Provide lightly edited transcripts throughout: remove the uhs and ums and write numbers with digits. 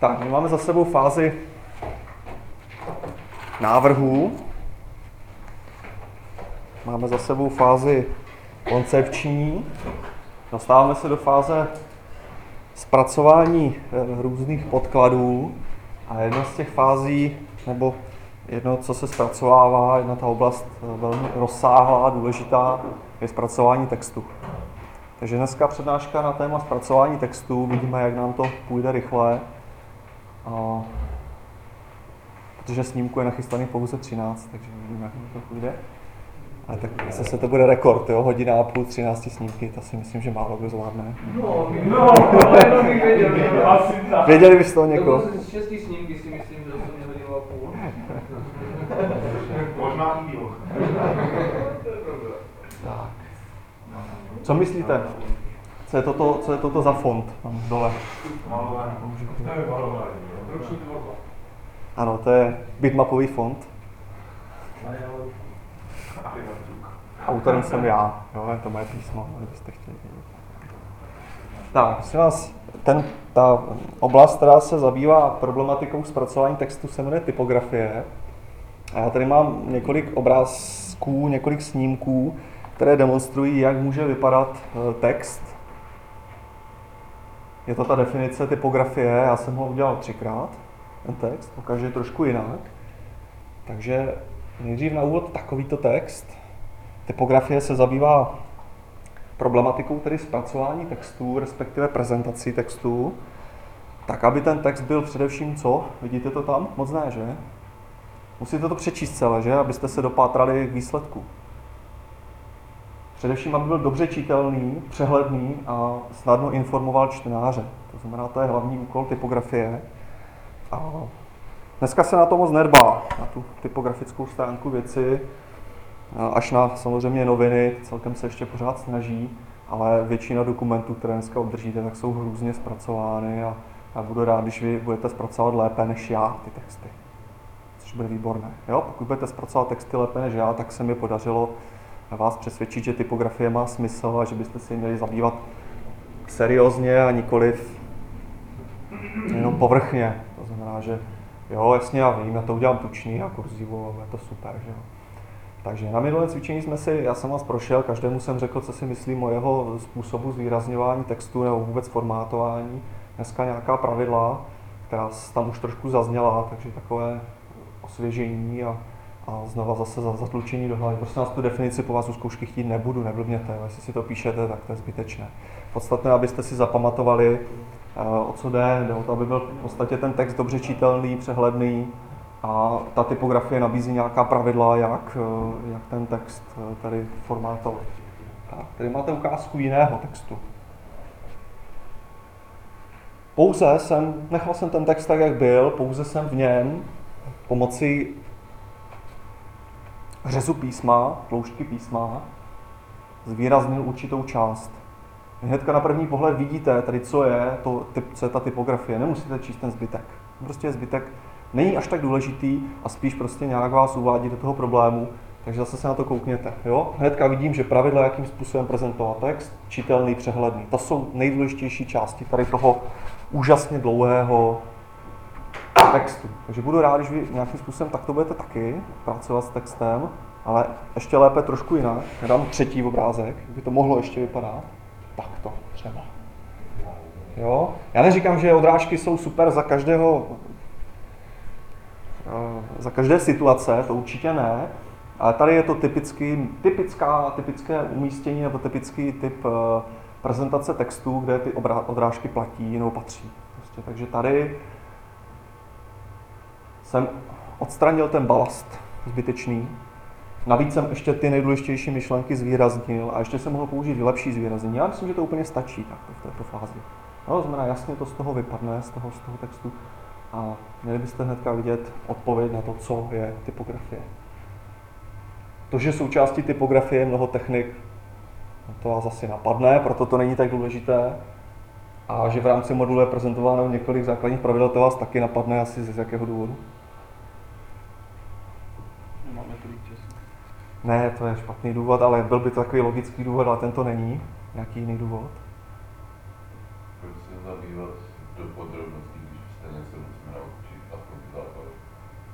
Tak, my máme za sebou fázi návrhů. Máme za sebou fázi koncepční. Dostáváme se do fáze zpracování různých podkladů. A jedna z těch fází, nebo jedno, co se zpracovává, jedna ta oblast velmi rozsáhlá, důležitá, je zpracování textu. Takže dneska přednáška na téma zpracování textu. Vidíme, jak nám to půjde rychle. Protože snímku je nachystaný pouze 13, takže vidíme, jak nám to půjde. Ale tak zase to bude rekord, jo? Hodina a půl, 13 snímky, to si myslím, že málo kdo zvládne. Jenom bych věděl, asi tak. Věděli byste to někoho? Dokonce z 6 snímky si myslím, že to mě hodinu a půl. Možná i díl. Tak. Co myslíte? Co je toto za font tam dole? Malování. To je malování. Ruční tvorba. Ano, to je bitmapový font. Autorem jsem já, jo, je to moje písmo, kdybyste chtěli vědět. Tak, prosím vás, ta oblast, která se zabývá problematikou zpracování textu, se jmenuje typografie. A já tady mám několik obrázků, několik snímků, které demonstrují, jak může vypadat text. Je to ta definice typografie, já jsem ho udělal 3krát, ten text, pokaždé trošku jinak. Takže nejdřív na úvod takovýto text. Typografie se zabývá problematikou tedy zpracování textů, respektive prezentací textů, tak aby ten text byl především co? Vidíte to tam? Moc ne, že? Musíte to přečíst celé, že? Abyste se dopátrali k výsledku. Především, aby byl dobře čitelný, přehledný a snadno informoval čtenáře. To znamená, to je hlavní úkol typografie. A dneska se na to moc nedbá, na tu typografickou stránku věci, až na samozřejmě noviny, celkem se ještě pořád snaží, ale většina dokumentů, které dneska obdržíte, tak jsou hrůzně zpracovány a já budu rád, když vy budete zpracovat lépe než já ty texty, což bude výborné. Jo? Pokud budete zpracovat texty lépe než já, tak se mi podařilo vás přesvědčit, že typografie má smysl a že byste si měli zabývat seriózně a nikoliv jenom povrchně. To znamená, že jo, jasně, já vím, já to udělám tučný a kurzivu, ale je to super, že jo. Takže na minulém cvičení já jsem vás prošel, každému jsem řekl, co si myslím o jeho způsobu zvýrazňování textu nebo vůbec formátování. Dneska nějaká pravidla, která tam už trošku zazněla, takže takové osvěžení a znova zase zatlučení do hlavy. Prostě nás tu definici po vás u zkoušky chtít nebudu, neblbněte, jestli si to píšete, tak to je zbytečné. Podstatné, abyste si zapamatovali, o co jde o to, aby byl v podstatě ten text dobře čitelný, přehledný a ta typografie nabízí nějaká pravidla, jak ten text tady formátovat. Tak, tady máte ukázku jiného textu. Nechal jsem ten text tak, jak byl, pouze jsem v něm pomocí řezu písma, tloušťky písma, zvýraznil určitou část. Hnedka na první pohled vidíte tady, co je ta typografie. Nemusíte číst ten zbytek. Prostě zbytek není až tak důležitý a spíš prostě nějak vás uvádí do toho problému, takže zase se na to koukněte. Jo? Hnedka vidím, že pravidla, jakým způsobem prezentovat text, čitelný, přehledný. To jsou nejdůležitější části tady toho úžasně dlouhého textu. Takže budu rád, když vy nějakým způsobem takto budete taky pracovat s textem, ale ještě lépe trošku jinak. Já dám třetí obrázek, jak by to mohlo ještě vypadat. Takto třeba. Jo? Já neříkám, že odrážky jsou super za každé situace, to určitě ne, ale tady je to typické umístění nebo typický typ prezentace textu, kde ty odrážky platí nebo patří. Prostě, takže tady jsem odstranil ten balast zbytečný. Navíc jsem ještě ty nejdůležitější myšlenky zvýraznil a ještě jsem mohl použít lepší zvýraznění. Já myslím, že to úplně stačí takto v této fázi. No, to znamená, jasně to z toho vypadne, z toho textu a měli byste hnedka vidět odpověď na to, co je typografie. To, že součástí typografie je mnoho technik, to vás asi napadne, proto to není tak důležité. A že v rámci modulu je prezentováno několik základních pravidel, to vás taky napadne asi z jakého důvodu? Nemáme tolik času. Ne, to je špatný důvod, ale byl by to takový logický důvod, ale ten to není. Nějaký jiný důvod? Proč se zabývat do podrobností, když jste něco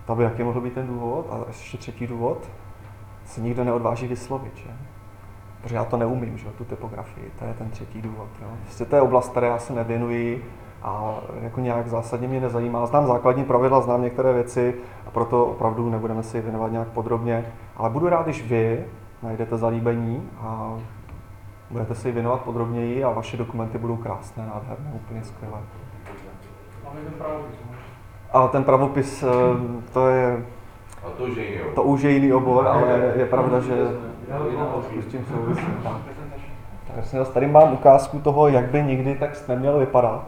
To by jaký mohl být ten důvod? A ještě třetí důvod, se nikdo neodváží vyslovit, že? Protože já to neumím, že? Tu typografii, to je ten třetí důvod. Jo? Prostě to je oblast, které já se nevěnuji a jako nějak zásadně mě nezajímá. Znám základní pravidla, znám některé věci a proto opravdu nebudeme si věnovat nějak podrobně. Ale budu rád, když vy najdete zalíbení a budete si ji věnovat podrobněji a vaše dokumenty budou krásné, nádherné, úplně skvělé. Máme ten pravopis. Ale ten pravopis, to je... A to už je jiný obor. To už je jiný obor, ale je pravda, že s tím souvisí. Tak tady mám ukázku toho, jak by někdy text neměl vypadat.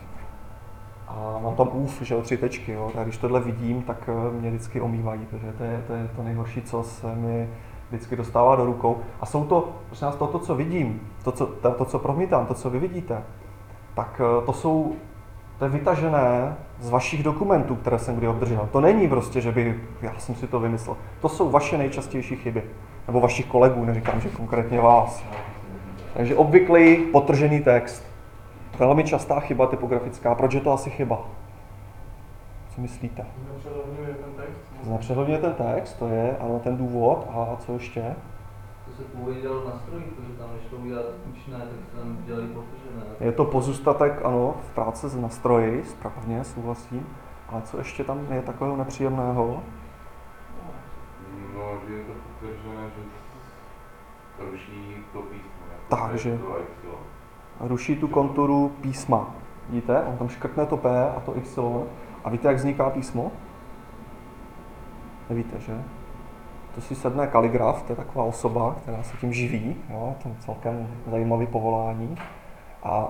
A mám tam úf, že o 3 tečky, jo. A když tohle vidím, tak mě vždycky omývají, protože to je to nejhorší, co se mi vždycky dostává do rukou. A jsou to, prosím vás, to, co vidím, to, co promítám, to, co vy vidíte, tak to je vytažené z vašich dokumentů, které jsem kdy obdržel. To není prostě, že já jsem si to vymyslel. To jsou vaše nejčastější chyby. Nebo vašich kolegů, neříkám, že konkrétně vás. Takže obvyklý potržený text. Velmi častá chyba typografická. Proč je to asi chyba? Co myslíte? Znepřehledňuje ten text, to je, ale ten důvod. A co ještě? To se původně dělalo na strojích, protože tam nešlo udělat tučné, tak se tam dělají potržené. Je to pozůstatek, ano, v práci na stroji, správně, souhlasím. Ale co ještě tam je takového nepříjemného? No, že je to potržené, že ruší to písmo. Takže ruší tu konturu písma. Vidíte? On tam škrtne to P a to Y. A víte, jak vzniká písmo? Nevíte, že? To si sedne kaligraf, to je taková osoba, která se tím živí. Jo? To je celkem zajímavé povolání. A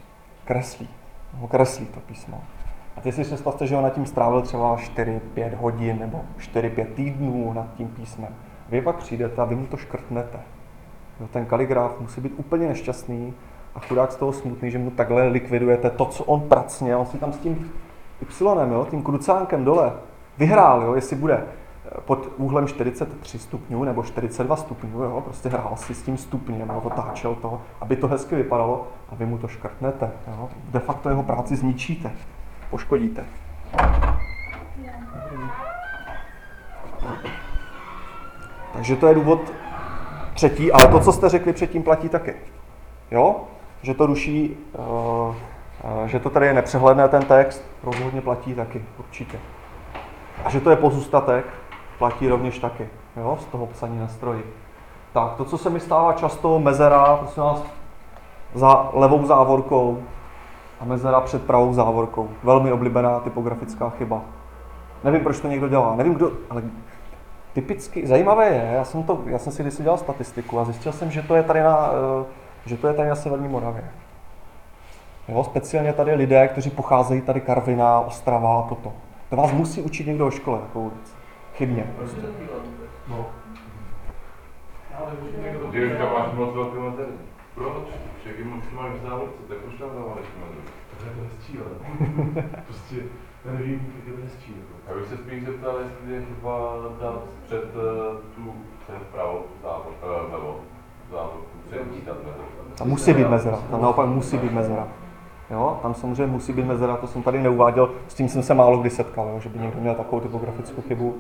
kreslí to písmo. A ty si představte, že on nad tím strávil třeba 4-5 hodin nebo 4-5 týdnů nad tím písmem. Vy pak přijdete a vy mu to škrtnete. Jo, ten kaligraf musí být úplně nešťastný a chudák z toho smutný, že mu takhle likvidujete to, co on pracně, on si tam s tím Y, jo, tím krucánkem dole vyhrál, jo, jestli bude pod úhlem 43 stupňů nebo 42 stupňů, jo, prostě hrál si s tím stupněm, jo, otáčel to, aby to hezky vypadalo a vy mu to škrtnete. Jo. De facto jeho práci zničíte, poškodíte. Takže to je důvod třetí, ale to, co jste řekli předtím, platí taky. Jo? Že to ruší, že to tady je nepřehledné ten text, rozhodně platí taky, určitě. A že to je pozůstatek, platí rovněž taky, jo? Z toho psaní na stroji. Tak, to, co se mi stává často, mezera, prosím vás, za levou závorkou a mezera před pravou závorkou. Velmi oblíbená typografická chyba. Nevím, proč to někdo dělá, nevím kdo, ale typicky, zajímavé je, já jsem si kdysi dělal statistiku a zjistil jsem, že to je tady na severní Moravě. Jo, speciálně tady lidé, kteří pocházejí tady Karviná, Ostrava a toto. To vás musí učit někdo o škole, takovou věc. Chybně. Prostě. No. Ty už tam máš moc velké mezery. Proč? Všechny moc máš v závodce, tak už tam dáváš mezery. To je hezčí, ale prostě já nevím, jak je to hezčí. Já bych se spíš zeptal, jestli je chyba dát před pravou závorku, přednítat mezeru. Tam musí být mezera, tam naopak musí být mezera. Jo, tam samozřejmě musí být mezera, to jsem tady neuváděl, s tím jsem se málo kdy setkal, jo, že by někdo měl takovou typografickou chybu.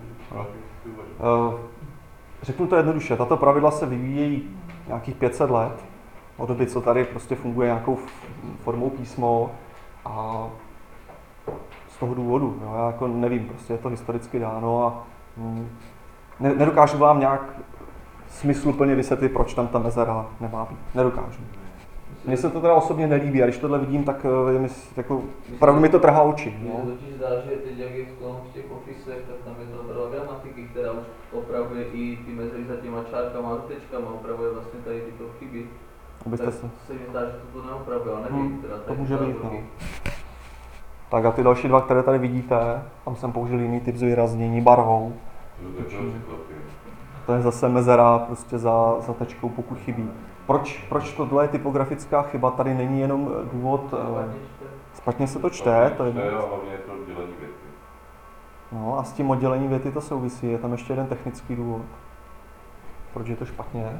Řeknu to jednoduše, tato pravidla se vyvíjejí nějakých 500 let, od doby, co tady prostě funguje nějakou formou písmo a z toho důvodu, jo, já jako nevím, prostě je to historicky dáno a nedokážu vám nějak smysluplně vysvětlit, proč tam ta mezera nemá být, nedokážu. Mně se to teda osobně nelíbí a když tohle vidím, tak je mi, jako, opravdu mi to trhá oči. Mně se totiž zdá, že teď, jak je v těch ofisech, tak tam je to opravdu gramatiky, která už opravuje i ty mezery za těma čárkama a tečkama, opravuje vlastně tady tyto chyby. Tak se mi zdá, že to neopravuje, ale nevím. Teda, to může být, no. Tak a ty další dva, které tady vidíte, tam jsem použil jiný typ zvýraznění barvou. To je zase mezera prostě za tečkou, pokud chybí. Proč tohle je typografická chyba? Tady není jenom důvod, špatně se to čte, to je oddělení věty. No a s tím oddělením věty to souvisí, je tam ještě jeden technický důvod. Proč je to špatně?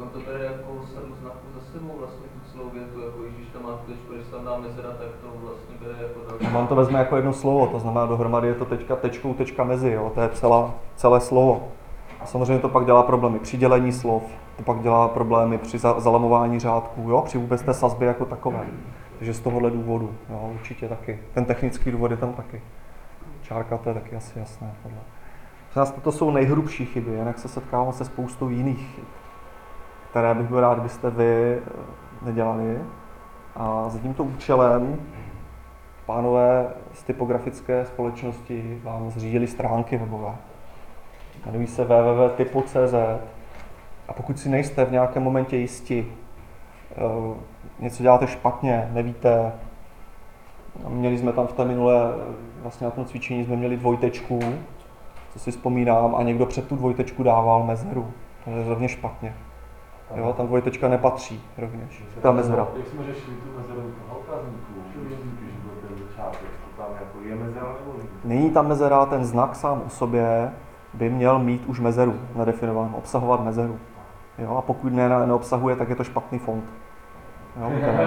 on to bere jako sadu znaku za sebou, vlastně tu celou větu, jako když tam má tečku, když tam dá mezera, tak to vlastně bere jako další. On to vezme jako jedno slovo, to znamená dohromady je to teďka tečkou, tečka mezi, jo? To je celé slovo. A samozřejmě to pak dělá problémy při dělení slov, to pak dělá problémy při zalamování řádků, jo? Při vůbec té sazbě jako takové. Takže z tohohle důvodu, jo? Určitě taky. Ten technický důvod je tam taky. Čárka, to je taky asi jasné. To jsou nejhrubší chyby, jinak se setkávám se spoustou jiných chyb, které bych byl rád, kdybyste vy nedělali. A za tímto účelem pánové z typografické společnosti vám zřídili stránky webové. Jmenují se www.typo.cz a pokud si nejste v nějakém momentě jisti, něco děláte špatně, nevíte, měli jsme tam v té minulé, vlastně na tom cvičení jsme měli dvojtečku, co si vzpomínám, a někdo před tu dvojtečku dával mezeru. To je rovně špatně. Jo, tam dvojtečka nepatří rovněž. Ta mezera. Jak jsme řešili tu mezeru toho otazníku, když byl ten začátek, to tam jako je mezera nebo není? Není tam mezera, ten znak sám o sobě by měl mít už mezeru nadefinovanou, obsahovat mezeru. Jo, a pokud neobsahuje, tak je to špatný font. Jo,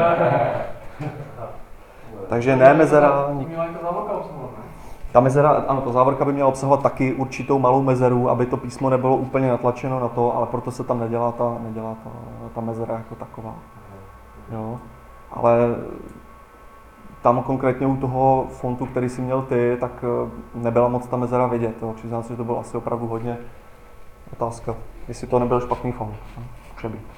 takže ne mezera. Ta mezera, ano, ta závorka by měla obsahovat taky určitou malou mezeru, aby to písmo nebylo úplně natlačeno na to, ale proto se tam nedělá ta mezera jako taková. Jo. Ale tam konkrétně u toho fontu, který jsi měl ty, tak nebyla moc ta mezera vidět. Přiznám se, že to bylo asi opravdu hodně otázka, jestli to nebyl špatný font. Může být.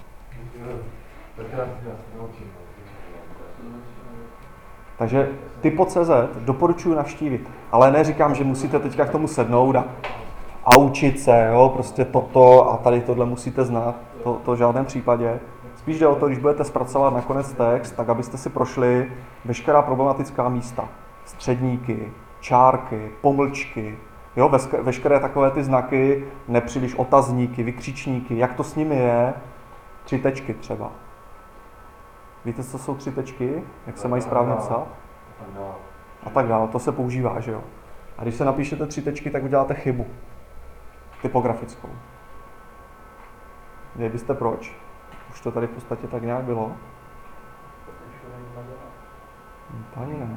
Takže typo.cz doporučuji navštívit, ale neříkám, že musíte teďka k tomu sednout a učit se, jo, prostě toto a tady tohle musíte znát, to v žádném případě. Spíš jde o to, když budete zpracovat nakonec text, tak abyste si prošli veškerá problematická místa, středníky, čárky, pomlčky, jo, veškeré takové ty znaky, nepříliš otazníky, vykřičníky, jak to s nimi je, 3 tečky třeba. Víte, co jsou 3 tečky? Jak se mají správně psát? A tak dále. To se používá, že jo? A když se napíšete 3 tečky, tak uděláte chybu. Typografickou. Věděli byste proč? Už to tady v podstatě tak nějak bylo. Ani ne.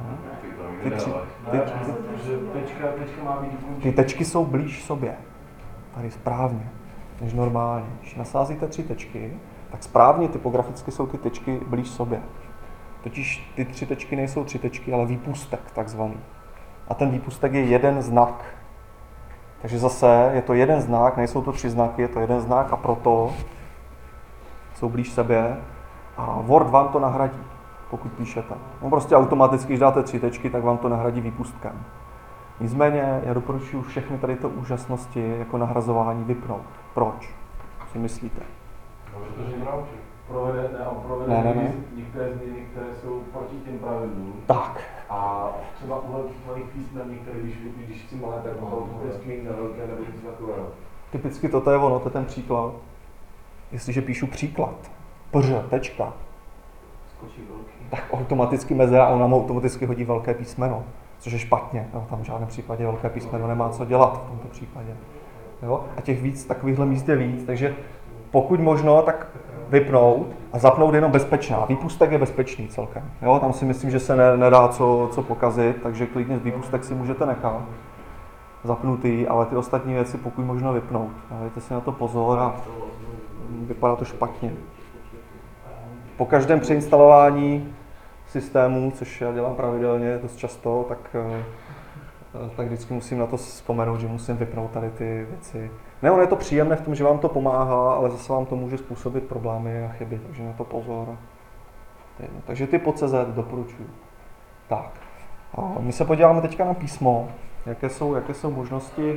Ty tečky jsou blíž sobě. Tady správně, než normálně. Když nasázíte 3 tečky, tak správně typograficky jsou ty tečky blíž sobě. Totiž ty 3 tečky nejsou 3 tečky, ale výpustek takzvaný. A ten výpustek je jeden znak. Takže zase je to jeden znak, nejsou to 3 znaky, je to jeden znak a proto jsou blíž sobě. A Word vám to nahradí, pokud píšete. No prostě automaticky, když dáte 3 tečky, tak vám to nahradí výpustkem. Nicméně já doporučuji všechny tady ty úžasnosti jako nahrazování vypnout. Proč? Co si myslíte? Protože provede některé změny, které jsou proti těm pravidlům. Tak. A třeba u malých písmen, některé, když chci malé, tak mohou to mít na velké nebo něco takového. Typicky toto je ono, to je ten příklad. Jestliže píšu příklad, tečka, tak automaticky mezera, on nám automaticky hodí velké písmeno, což je špatně. No, tam v žádném případě velké písmeno nemá co dělat v tomto případě. Jo? A těch víc, takovýchhle míst je víc, takže pokud možno, tak vypnout a zapnout jenom bezpečná. Výpustek je bezpečný celkem. Jo? Tam si myslím, že se nedá co pokazit, takže klidně výpustek si můžete nechat zapnutý, ale ty ostatní věci pokud možno vypnout. Dejte si na to pozor a vypadá to špatně. Po každém přeinstalování systému, což já dělám pravidelně dost často, tak vždycky musím na to vzpomenout, že musím vypnout tady ty věci. Ne, ono je to příjemné v tom, že vám to pomáhá, ale zase vám to může způsobit problémy a chyby, takže na to pozor. Takže typo.cz doporučuji. Tak, a my se podíváme teďka na písmo, jaké jsou možnosti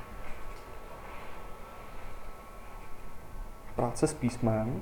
práce s písmem.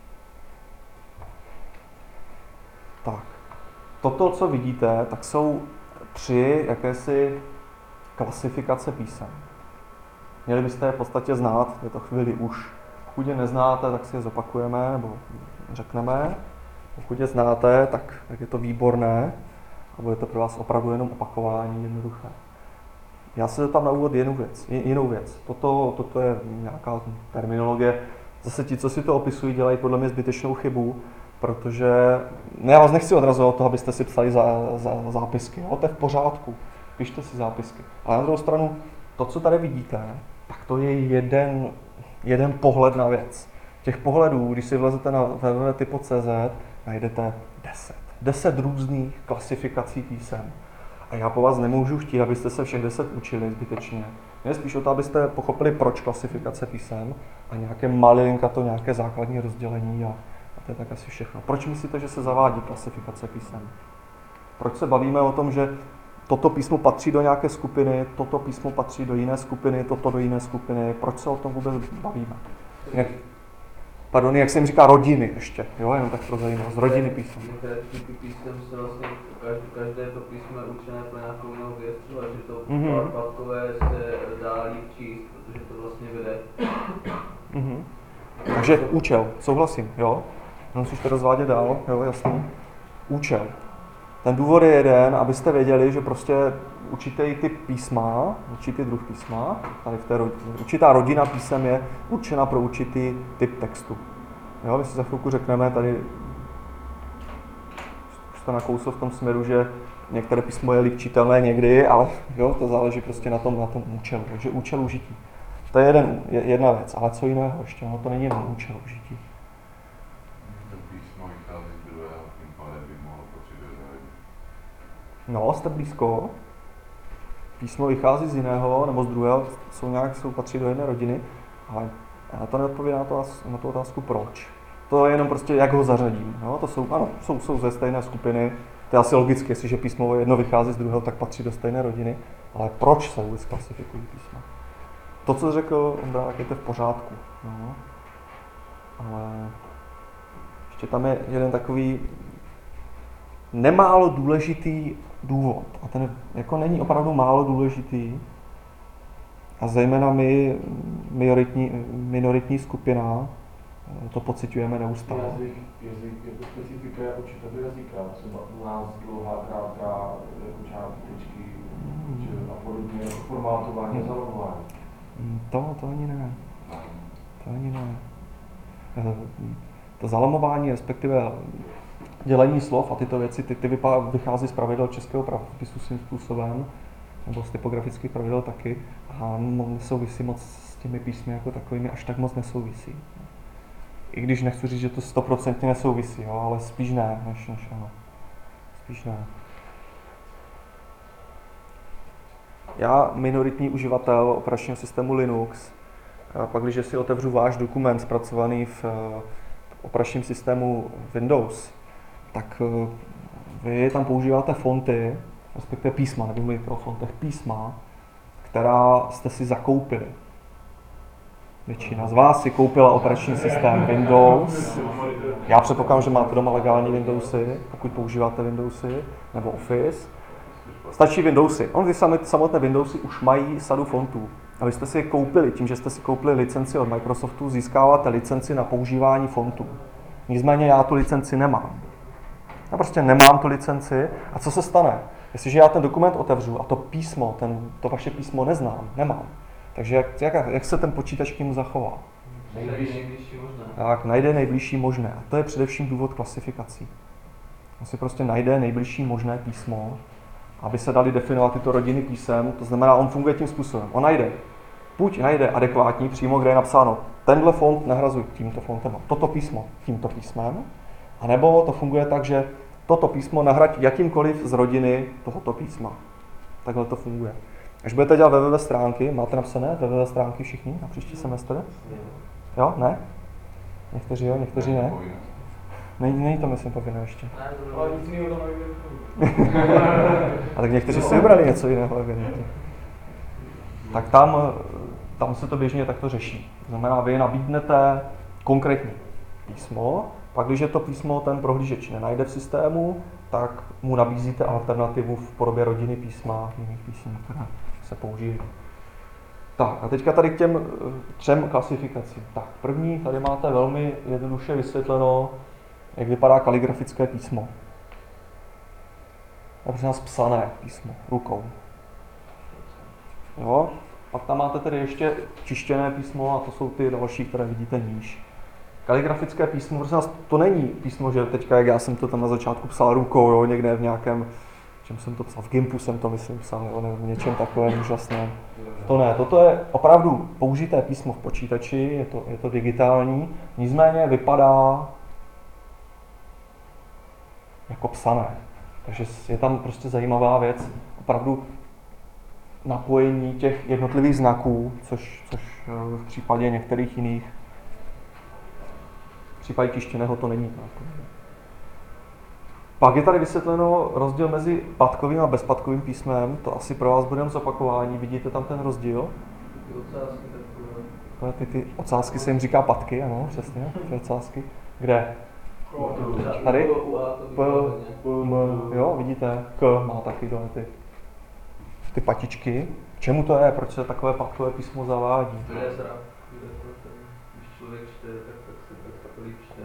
Tak, toto, co vidíte, tak jsou 3 jakési klasifikace písem. Měli byste je v podstatě znát, v této chvíli už. Pokud je neznáte, tak si je zopakujeme nebo řekneme. Pokud je znáte, tak je to výborné a bude to pro vás opravdu jenom opakování jednoduché. Já se zeptám na úvod jinou věc. Toto je nějaká terminologie. Zase ti, co si to opisují, dělají podle mě zbytečnou chybu, protože já vás nechci odrazovat od toho, abyste si psali zápisky. Jo? To je v pořádku, pište si zápisky. Ale na druhou stranu, to, co tady vidíte, tak to je jeden pohled na věc. Těch pohledů, když si vlezete na www.typo.cz, najdete 10 různých klasifikací písem. A já po vás nemůžu chtít, abyste se všech 10 učili zbytečně. Mě spíš o to, abyste pochopili, proč klasifikace písem a nějaké malinka to nějaké základní rozdělení a to je tak asi všechno. Proč myslíte, že se zavádí klasifikace písem? Proč se bavíme o tom, že toto písmo patří do nějaké skupiny, toto písmo patří do jiné skupiny, toto do jiné skupiny? Proč se o tom vůbec bavíme? Jak se jim říká rodiny ještě, jo, jenom tak pro zajímavost, rodiny písem. Některé typy písem se vlastně, každé to písmo je určené pro nějakou jinou věc, třeba, že to papkové se dá líp číst, protože to vlastně vede. Takže účel, souhlasím, jo? Musíte rozvádět dál, jo, jasný. Účel. Ten důvod je jeden, abyste věděli, že prostě určitý typ písma, určitý druh písma, tady v té určitá rodina písem je určena pro určitý typ textu. Jo, my si za chvilku řekneme, tady už to nakousl v tom směru, že některé písmo je líp čitelné někdy, ale jo, to záleží prostě na tom účelu, takže účel užití. To je jedna věc, ale co jiného ještě, no to není jenom účel užití. To písmo vychází z druhého, tím pádem by mohlo patřit do jedné. No, jste blízko. Písmo vychází z jiného nebo z druhého, patří do jedné rodiny, ale já to neodpovídám na tu otázku proč. To je jenom prostě, jak ho zařadím. No, to jsou ze stejné skupiny, to je asi logické, jestliže písmo jedno vychází z druhého, tak patří do stejné rodiny, ale proč se vůbec klasifikují písma? To, co řekl Ondrák, je to v pořádku. No. Ale ještě tam je jeden takový nemálo důležitý důvod. A ten jako není opravdu málo důležitý. A zejména my, minoritní skupina, to pociťujeme neustále. Jazyk jako specifika jako četby jazyka, třeba u nás dlouhá, krátká, jako čárky, a podobně, formátování, zalomování. To ani ne. To ani ne. To zalamování, respektive dělení slov a tyto věci, ty vychází z pravidel českého pravopisu svým způsobem, nebo z typografických pravidel taky, a nesouvisí moc s těmi písmy jako takovými, až tak moc nesouvisí. I když nechci říct, že to 100% nesouvisí, jo, ale spíš ne, než ano. Spíš ne. Já, minoritní uživatel operačního systému Linux, pak když si otevřu váš dokument zpracovaný v operačním systému Windows, tak vy tam používáte fonty, respektive písma, nevím mluvit o fontech, písma, která jste si zakoupili. Většina z vás si koupila operační systém Windows. Já předpokládám, že máte doma legální Windowsy, pokud používáte Windowsy nebo Office. Stačí Windowsy. Ty samotné Windowsy už mají sadu fontů. A vy jste si je koupili, tím, že jste si koupili licenci od Microsoftu, získáváte licenci na používání fontů. Nicméně já tu licenci nemám. Já prostě nemám tu licenci. A co se stane? Jestliže já ten dokument otevřu a to písmo, to vaše písmo nemám. Takže jak se ten počítač k němu zachová? Nejbližší možné. Tak, najde nejbližší možné. A to je především důvod klasifikací. On si prostě najde nejbližší možné písmo, aby se dali definovat tyto rodiny písem. To znamená, on funguje tím způsobem. On buď najde adekvátní přímo, kde je napsáno, tenhle font nahrazuj tímto fontem, toto písmo tímto písmem, anebo to funguje tak, že toto písmo nahrať jakýmkoliv z rodiny tohoto písma. Takhle to funguje. Až budete dělat www stránky, máte napsané www stránky všichni na příští semestr? Jo? Ne? Někteří jo, někteří ne? Není to, myslím, povinné ještě. Ale nic jiného tam nevím. A tak někteří si vybrali něco jiného evidentně. Tak tam se to běžně takto řeší. To znamená, vy nabídnete konkrétní písmo, pak když je to písmo ten prohlížeč nenajde v systému, tak mu nabízíte alternativu v podobě rodiny písma, jiných písm, které se použijí. Tak a teďka tady k těm 3 klasifikacím. Tak první, tady máte velmi jednoduše vysvětleno, jak vypadá kaligrafické písmo. To je nás psané písmo, rukou. Jo? Pak tam máte tedy ještě čištěné písmo a to jsou ty další, které vidíte níž. Kaligrafické písmo, prosím vás, to není písmo, že teďka, jak já jsem to tam na začátku psal rukou, jo, někde v nějakém, čem jsem to psal, v Gimpu jsem to myslím psal, jo, nebo v něčem takovém úžasném. To ne, toto je opravdu použité písmo v počítači, je to digitální, nicméně vypadá jako psané. Takže je tam prostě zajímavá věc, opravdu napojení těch jednotlivých znaků, což v případě některých jiných, v případě tištěného to není. Pak je tady vysvětleno rozdíl mezi patkovým a bezpatkovým písmem, to asi pro vás budeme zopakování, vidíte tam ten rozdíl? Ty ocásky se jim říká patky, ano, přesně, ty ocásky. Kde? Tady? Jo, vidíte, K má taky tohle ty patičky. K čemu to je? Proč se takové patkové písmo zavádí? To je zrak. Když člověk čte, tak se líp čte.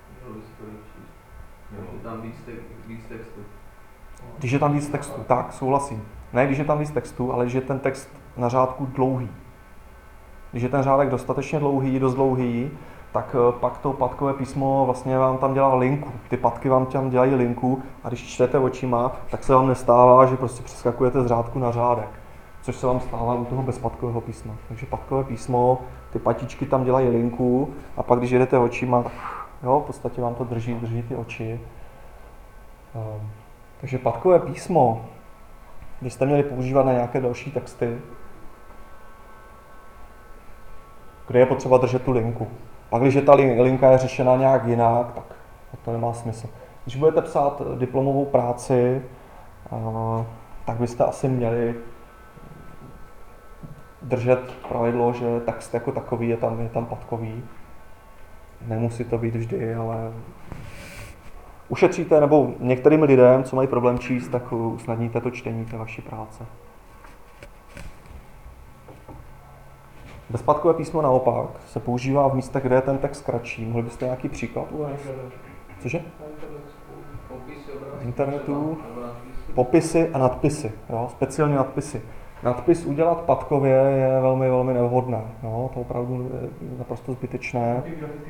Je tam víc textu. Když je tam víc textu, tak, souhlasím. Ne, když je tam víc textu, ale když je ten text na řádku dlouhý. Když je ten řádek dostatečně dlouhý, dost dlouhý, tak pak to patkové písmo vlastně vám tam dělá linku. Ty patky vám tam dělají linku a když čtete očima, tak se vám nestává, že prostě přeskakujete z řádku na řádek, což se vám stává u toho bezpatkového písma. Takže patkové písmo, ty patičky tam dělají linku a pak když jedete očima, tak jo, v podstatě vám to drží ty oči. Takže patkové písmo, když jste měli používat na nějaké další texty, kde je potřeba držet tu linku. Pak když ta linka je řešena nějak jinak, tak to nemá smysl. Když budete psát diplomovou práci, tak byste asi měli držet pravidlo, že text jako takový je tam patkový. Nemusí to být vždy, ale ušetříte, nebo některým lidem, co mají problém číst, tak usnadníte to čtení té vaší práce. Bezpatkové písmo naopak se používá v místech, kde je ten text kratší. Mohli byste nějaký příklad uvést? Cože? Z internetu. Popisy a nadpisy. Jo? Speciálně nadpisy. Nadpis udělat patkově je velmi, velmi nevhodné. No, to opravdu je naprosto zbytečné.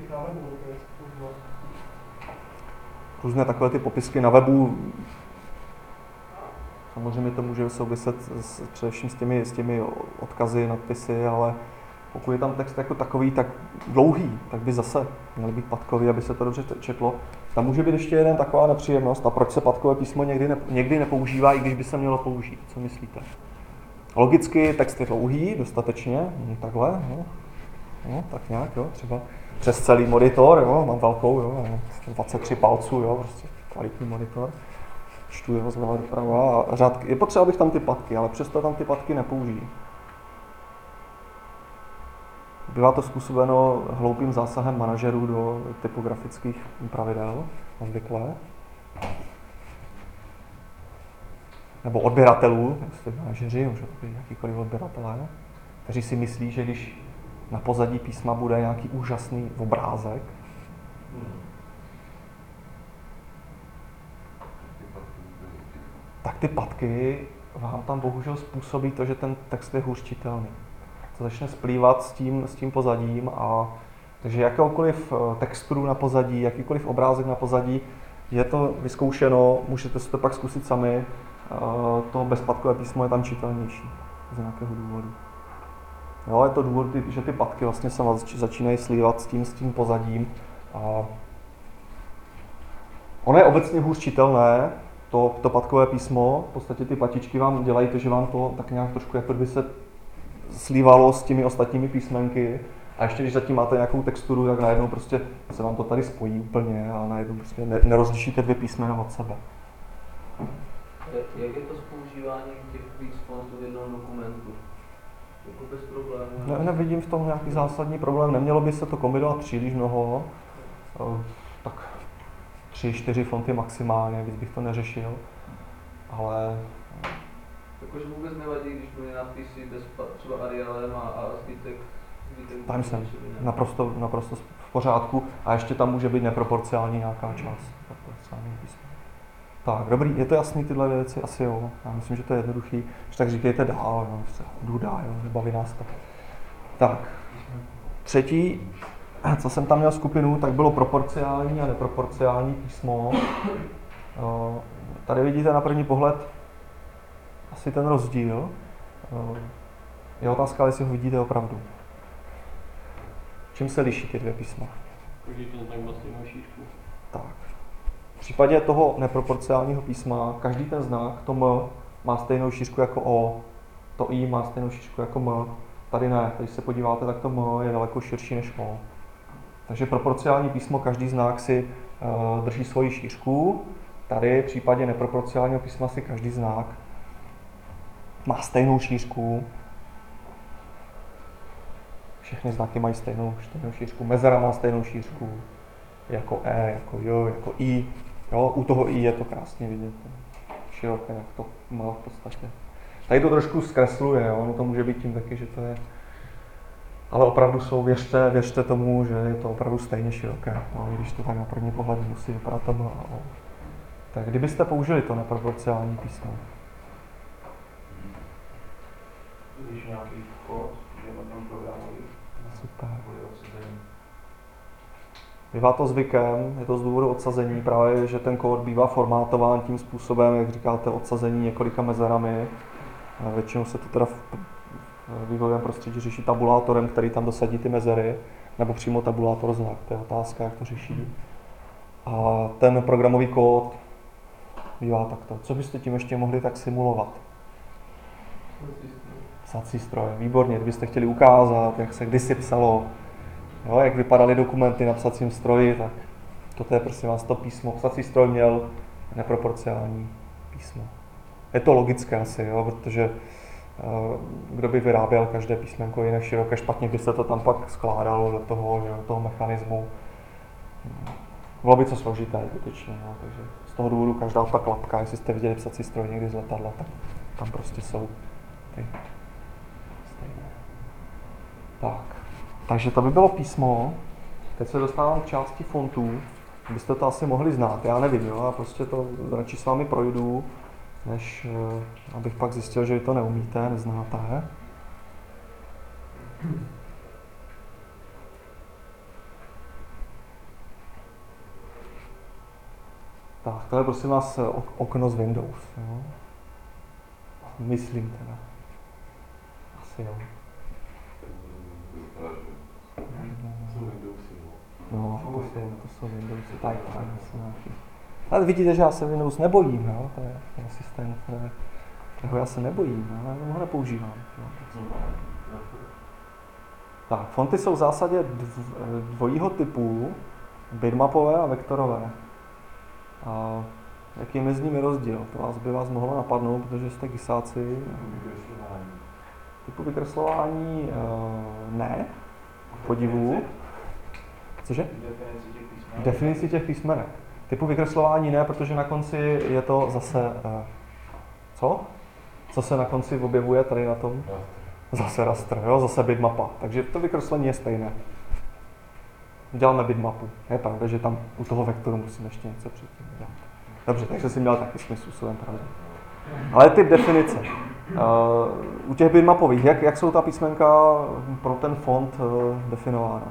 Různé takové ty popisky na webu. Samozřejmě to může souviset především s těmi odkazy, nadpisy, ale pokud je tam text jako takový, tak dlouhý, tak by zase měl být patkový, aby se to dobře četlo. Tam může být ještě jeden taková nepříjemnost, a proč se patkové písmo někdy nepoužívá, i když by se mělo použít. Co myslíte? Logicky text je dlouhý, dostatečně, takhle, no, tak nějak, jo, třeba přes celý monitor, jo, mám velkou, jo, 23 palců, jo, prostě kvalitní monitor. Čtu jeho zleva doprava a řádky. Je potřeba, abych tam ty patky, ale přesto tam ty patky nepoužiji. Bývá to způsobeno hloupým zásahem manažerů do typografických pravidel, obvykle. Nebo odběratelů, jste manažeři, můžou to být jakýkoliv odběratelé, kteří si myslí, že když na pozadí písma bude nějaký úžasný obrázek, tak ty patky vám tam bohužel způsobí to, že ten text je hůř čitelný. To začne splývat s tím pozadím a takže jakéhokoliv texturu na pozadí, jakýkoliv obrázek na pozadí, je to vyzkoušeno, můžete si to pak zkusit sami, to bezpatkové písmo je tam čitelnější z nějakého důvodu. Jo, je to důvod, že ty patky vlastně se začínají slívat s tím pozadím a ono je obecně hůř čitelné, to patkové písmo, v podstatě ty patičky vám dělají to, že vám to tak nějak trošku jako by se slívalo s těmi ostatními písmenky a ještě když zatím máte nějakou texturu, tak najednou prostě se vám to tady spojí úplně a najednou prostě nerozlišíte dvě písmena od sebe. Jak je to s používáním těch víc fontů v jednom dokumentu? Jako bez problémů? Nevidím v tom nějaký zásadní problém, nemělo by se to kombinovat příliš mnoho, tak 3-4 fonty maximálně, víc bych to neřešil, ale... Jakože vůbec nevadí, když byly nadpisy bez třeba Arialem a zbytek tam jsem naprosto v pořádku a ještě tam může být neproporcionální nějaká část. Tak, dobrý, je to jasný tyhle věci? Asi jo, já myslím, že to je jednoduchý, když tak říkejte dál, no, jdu dál, jo, nebaví nás to. Tak, třetí co jsem tam měl skupinu, tak bylo proporciální a neproporciální písmo. Tady vidíte na první pohled asi ten rozdíl. Je otázka, jestli ho vidíte opravdu. Čím se liší ty dvě písma? Každý ten znak má stejnou šířku. Tak. V případě toho neproporciálního písma, každý ten znak, to M, má stejnou šířku jako O, to I má stejnou šířku jako M. Tady ne, když se podíváte, tak to M je daleko širší než O. Takže proporciální písmo, každý znak si drží svoji šířku. Tady v případě neproporciálního písma si každý znak má stejnou šířku. Všechny znaky mají stejnou šířku. Mezera má stejnou šířku. Jako E, jako J, jako I. Jo, u toho I je to krásně vidět. Široké, jak to má v podstatě. Tady to trošku zkresluje, jo? Ono to může být tím taky, že to je... Ale opravdu jsou, věřte tomu, že je to opravdu stejně široké. No, když to tak na první pohled musí vypadat tam a O. Tak kdybyste použili to neproporciální písmo? Když nějaký kód, že na tom programový, Super. bude obsazení. Bývá to zvykem, je to z důvodu odsazení, právě, že ten kód bývá formátován tím způsobem, jak říkáte, odsazení několika mezerami. Většinou se to teda v vývojovém prostředí řeší tabulátorem, který tam dosadí ty mezery, nebo přímo tabulátor znak, to je otázka, jak to řeší. A ten programový kód bývá takto. Co byste tím ještě mohli tak simulovat? Psací stroj, výborně, kdybyste chtěli ukázat, jak se kdysi psalo, jo, jak vypadaly dokumenty na psacím stroji, tak toto je prosím vás to písmo. Psací stroj měl neproporciální písmo. Je to logické asi, jo, protože kdo by vyráběl každé písmenko jinak široké, špatně by se to tam pak skládalo do toho mechanismu. Bylo by to složité, zbytečně, no, takže z toho důvodu každá ta klapka, jestli jste viděli psací stroj někdy z letadla, tak tam prostě jsou ty stejné. Tak, takže to by bylo písmo. Teď se dostávám k části fontů, byste to asi mohli znát, já nevím, jo, a prostě to radši s vámi projdu, než abych pak zjistil, že vy to neumíte, neznáte. Tak, to je prosím vás okno z Windows. Jo? Myslím teda. Asi jo. No, to jsou Windowsy, tady jsou nějaký. Ale vidíte, že já se Windows nebojím, jo? To je ten systém, kterého já se nebojím, ale ho nepoužívám. Jo? Tak, fonty jsou v zásadě dvojího typu, bitmapové a vektorové. A jaký je mezi nimi rozdíl? To by vás mohlo napadnout, protože jste kysáci. Typu vykreslování ne, podivu. Cože? Definici těch písmenek. Typu vykreslování ne, protože na konci je to zase... co? Co se na konci objevuje tady na tom? Zase raster, jo? Zase bitmapa. Takže to vykreslení je stejné. Děláme bitmapu. Je pravda, že tam u toho vektoru musíme ještě něco předtím dělat. Dobře, takže si měl taky smysl, svým pravdou. Ale typ definice. U těch bitmapových, jak jsou ta písmenka pro ten font definována?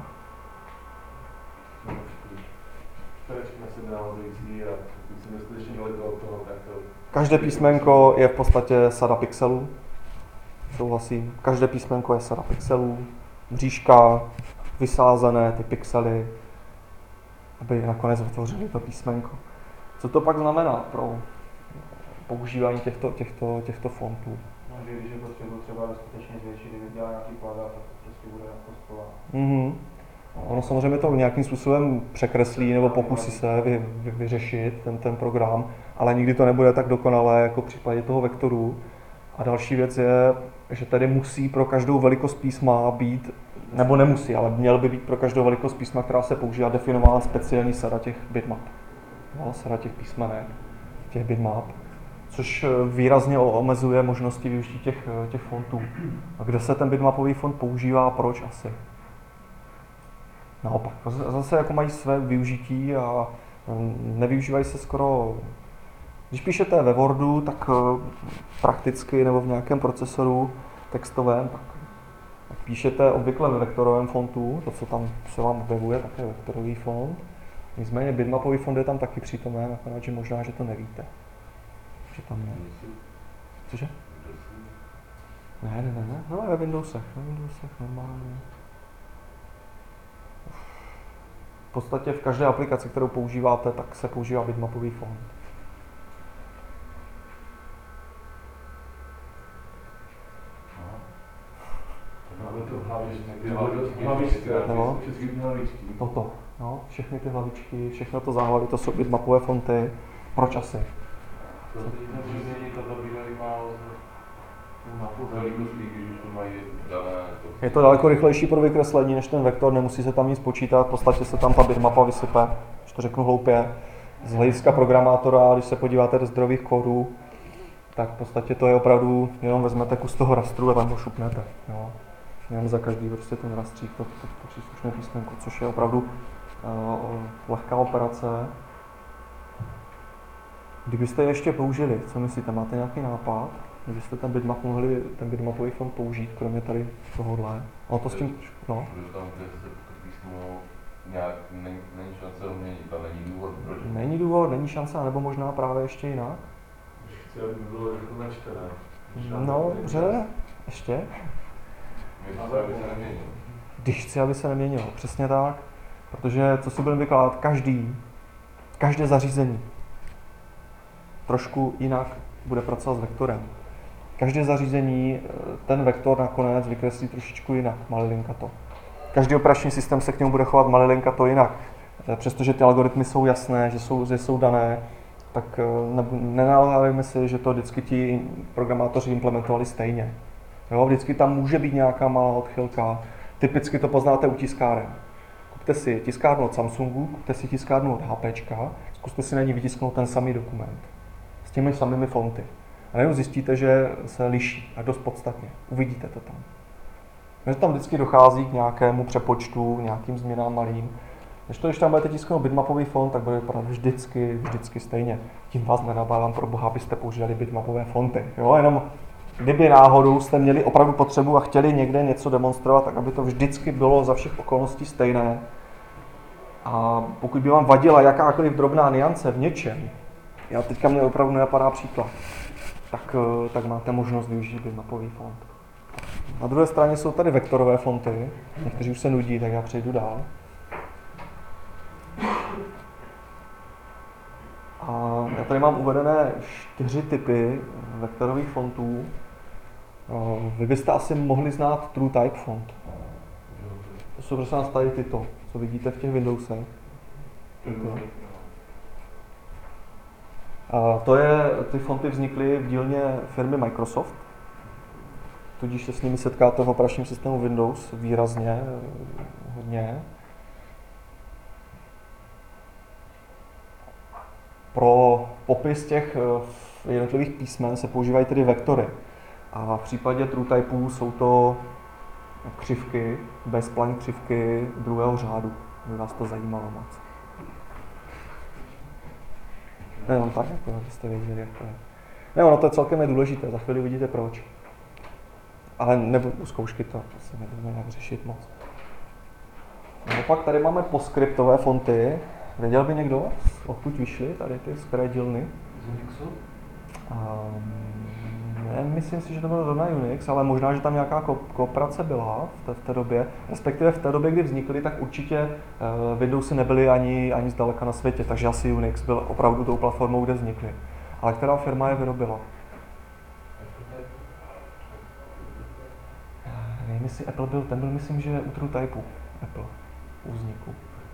Každé písmenko je v podstatě sada pixelů. Souhlasím. Každé písmenko je sada pixelů. Mřížka, vysázené ty pixely, aby nakonec vytvořili to písmenko. Co to pak znamená pro používání těchto fontů? No, že když je potřeba skutečně zvětšit, kdyby dělá nějaký plagát, tak to prostě bude jako stola. Ono samozřejmě to nějakým způsobem překreslí nebo pokusí se vyřešit ten program, ale nikdy to nebude tak dokonalé jako v případě toho vektoru. A další věc je, že tady musí pro každou velikost písma být, nebo nemusí, ale měl by být pro každou velikost písma, která se používá, definován speciální sada těch bitmap. No, sada těch písmenek, těch bitmap, což výrazně omezuje možnosti využití těch fontů. A kde se ten bitmapový font používá, proč asi? Naopak, zase jako mají své využití a nevyužívají se skoro. Když píšete ve Wordu, tak prakticky nebo v nějakém procesoru textovém, tak tak píšete obvykle ve vektorovém fontu, to, co tam se vám objevuje, tak je vektorový font. Nicméně bitmapový font je tam taky přítomen, akorát, že možná, že to nevíte. Že tam je. Cože? Ne, no ve Windowsech normálně. V podstatě v každé aplikaci, kterou používáte, tak se používá bitmapový font. Máme to hlavičky, všechny hlavičky. Toto, no, všechny ty hlavičky, všechno to záhlady, to jsou bitmapové fonty. Proč asi? To řízení to zabývají málo mapu velikostí, když to mají dané. Je to daleko rychlejší pro vykreslení než ten vektor, nemusí se tam nic počítat, v podstatě se tam ta bitmapa vysype, když to řeknu hloupě. Z hlediska programátora, když se podíváte do zdrojových kódů, tak v podstatě to je opravdu, jenom vezmete kus toho rastru a tam ho šupnete. Jo. Jenom za každý prostě ten rastřík, to příslušné písmenko, což je opravdu lehká operace. Kdybyste je ještě použili, co myslíte, máte nějaký nápad? Kdybyste ten bitmap mohli, ten bitmapový fond použít, kromě tady tohohle. A to s tím, no. Protože tam, kde se to písmo nějak není šance ho měnit, a není důvod, proč. Není důvod, není šance, nebo možná právě ještě jinak. Chci, aby bylo jako načtené. No, dobře, ještě. Když chci, aby se neměnilo, přesně tak. Protože, co si budeme vykládat, každé zařízení trošku jinak bude pracovat s vektorem. Každé zařízení ten vektor nakonec vykreslí trošičku jinak, malilinka to. Každý operační systém se k němu bude chovat malilinka to jinak. Přestože ty algoritmy jsou jasné, že jsou dané, tak nenaléhávejme si, že to vždycky ti programátoři implementovali stejně. Jo, vždycky tam může být nějaká malá odchylka. Typicky to poznáte u tiskáren. Kupte si tiskárnu od Samsungu, kupte si tiskárnu od HPčka, zkuste si na ní vytisknout ten samý dokument s těmi samými fonty. A najednou zjistíte, že se liší a dost podstatně. Uvidíte to tam. Takže tam vždycky dochází k nějakému přepočtu, nějakým změnám malým. Když tam budete tisknout bitmapový font, tak bude vypadat vždycky stejně. Tím vás nenabádám pro boha, abyste používali bitmapové fonty. Jo? Jenom kdyby náhodou jste měli opravdu potřebu a chtěli někde něco demonstrovat, tak aby to vždycky bylo za všech okolností stejné. A pokud by vám vadila jakákoliv drobná nuance v něčem, já teďka mě opravdu nenapadá příklad, tak máte možnost využít bitmapový font. Na druhé straně jsou tady vektorové fonty, někteří už se nudí, tak já přejdu dál. A já tady mám uvedené 4 typy vektorových fontů. Vy byste asi mohli znát TrueType font. To jsou prostě nás tady tyto, co vidíte v těch Windowsech. Ty fonty vznikly v dílně firmy Microsoft, tudíž se s nimi setkáte v operačním systému Windows výrazně, hodně. Pro popis těch jednotlivých písmen se používají tedy vektory. A v případě TrueTypů jsou to křivky, bezplaň křivky druhého řádu. Kdyby vás to zajímalo moc. Jenom tak, jako abyste věděli, jak to je. Ne, ono to je celkem nedůležité, za chvíli vidíte proč. Ale nebudu u zkoušky to asi nebudeme nějak řešit moc. No pak tady máme postscriptové fonty. Věděl by někdo, odkud vyšly tady ty z které dílny? Z Unixu? Myslím si, že to bylo zrovna Unix, ale možná, že tam nějaká kooperace byla v té době. Respektive v té době, kdy vznikly, tak určitě Windowsy nebyly ani zdaleka na světě, takže asi Unix byl opravdu tou platformou, kde vznikly. Ale která firma je vyrobila? Nevím, jestli Apple byl, ten byl myslím, že u TrueTypeu Apple, u vzniku.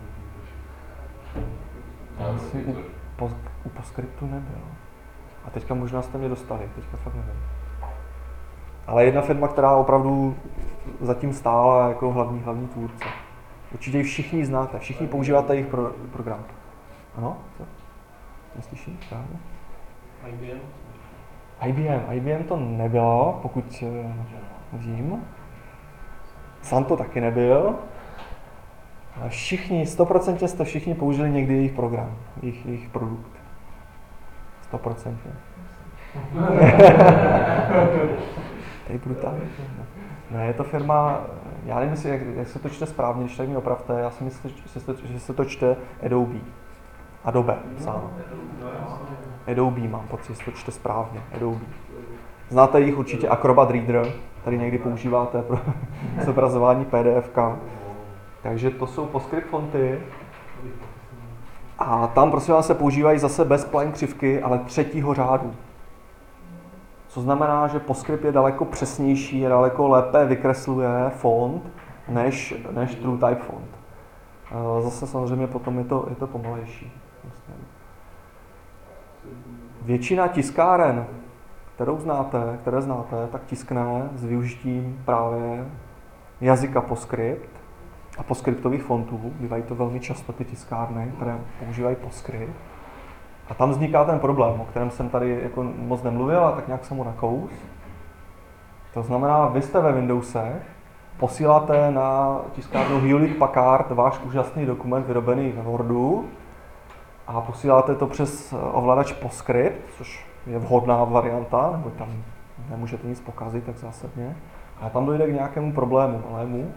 Myslím, u PostScriptu nebyl. A teďka možná jste mě dostali, teďka fakt nevím. Ale jedna firma, která opravdu zatím stála jako hlavní tvůrce. Určitě ji všichni znáte, všichni používáte jejich program. Ano? Co? Neslyším? Právě? IBM to nebylo, pokud vím. Sun to taky nebyl. A 100% jste všichni použili někdy jejich program, jejich produkt. 100%. To je brutální. Ne, je to firma, já nevím, jak se to čte správně, když tak mi opravte, já si myslím, že se to čte Adobe psáno. Adobe mám pocit, že se to čte správně, Adobe. Znáte jich určitě Acrobat Reader, který někdy používáte pro zobrazování PDF-ka. Takže to jsou PostScript fonty. A tam prosím vás se používají zase bez spline křivky, ale 3. řádu. Co znamená, že PostScript je daleko přesnější, je daleko lépe vykresluje font než TrueType font. Zase samozřejmě potom je to pomalejší. Většina tiskáren, které znáte, tak tiskne s využitím právě jazyka PostScript a PostScriptových fontů. Bývají to velmi často ty tiskárny, které používají PostScript. A tam vzniká ten problém, o kterém jsem tady jako moc nemluvil, ale tak nějak jsem ho nakous. To znamená, vy jste ve Windowsech, posíláte na tiskárnu Hewlett Packard váš úžasný dokument vyrobený ve Wordu a posíláte to přes ovladač PostScript, což je vhodná varianta, nebo tam nemůžete nic pokazit tak zásadně. A tam dojde k nějakému problému malému.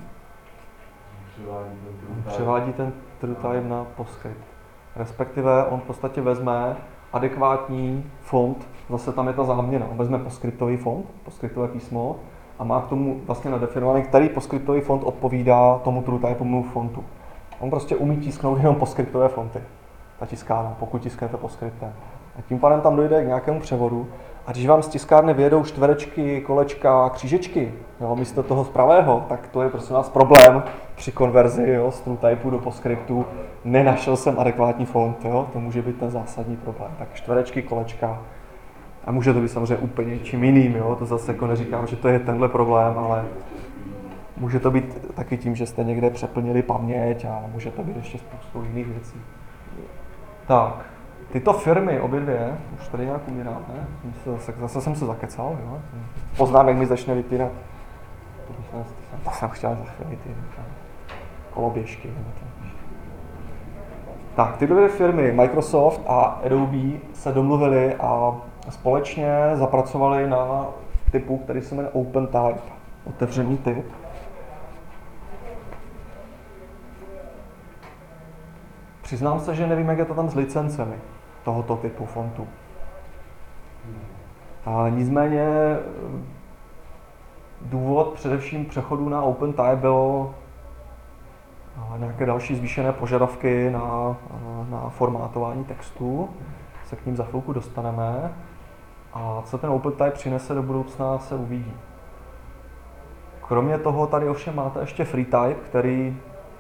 Převádí ten TrueType na PostScript. Respektive on v podstatě vezme adekvátní font, zase tam je ta záměna, on vezme PostScriptový font, PostScriptové písmo a má k tomu vlastně nadefinovaný, který PostScriptový font odpovídá tomu TrueTypovému fontu. On prostě umí tisknout jenom PostScriptové fonty, ta tiskárna, pokud tisknete PostScriptem. A tím pádem tam dojde k nějakému převodu. A když vám z tiskárny vyjedou čtverečky, kolečka, křížečky, jo, místo toho z pravého, tak to je prosím vás problém při konverzi, jo, z TrueTypeu do PostScriptu. Nenašel jsem adekvátní font, jo, to může být ten zásadní problém. Tak čtverečky, kolečka. A může to být samozřejmě úplně čím jiným, jo, to zase jako neříkám, že to je tenhle problém, ale může to být taky tím, že jste někde přeplnili paměť a může to být ještě spoustu jiných věcí. Tak. Tyto firmy, obě dvě, už tady nějak umírá, ne? Zase jsem se zakecal, jo? Poznám, jak mi začne vypínat. To jsem chtěl za chvíli ty koloběžky. Tak, tyto dvě firmy, Microsoft a Adobe, se domluvily a společně zapracovali na typu, který se jmenuje OpenType, otevřený typ. Přiznám se, že nevím, jak je to tam s licencemi tohoto typu fontu. A nicméně důvod především přechodu na OpenType bylo nějaké další zvýšené požadavky na formátování textu. Se k ním za chvilku dostaneme. A co ten OpenType přinese do budoucna, se uvidí. Kromě toho tady ovšem máte ještě FreeType, který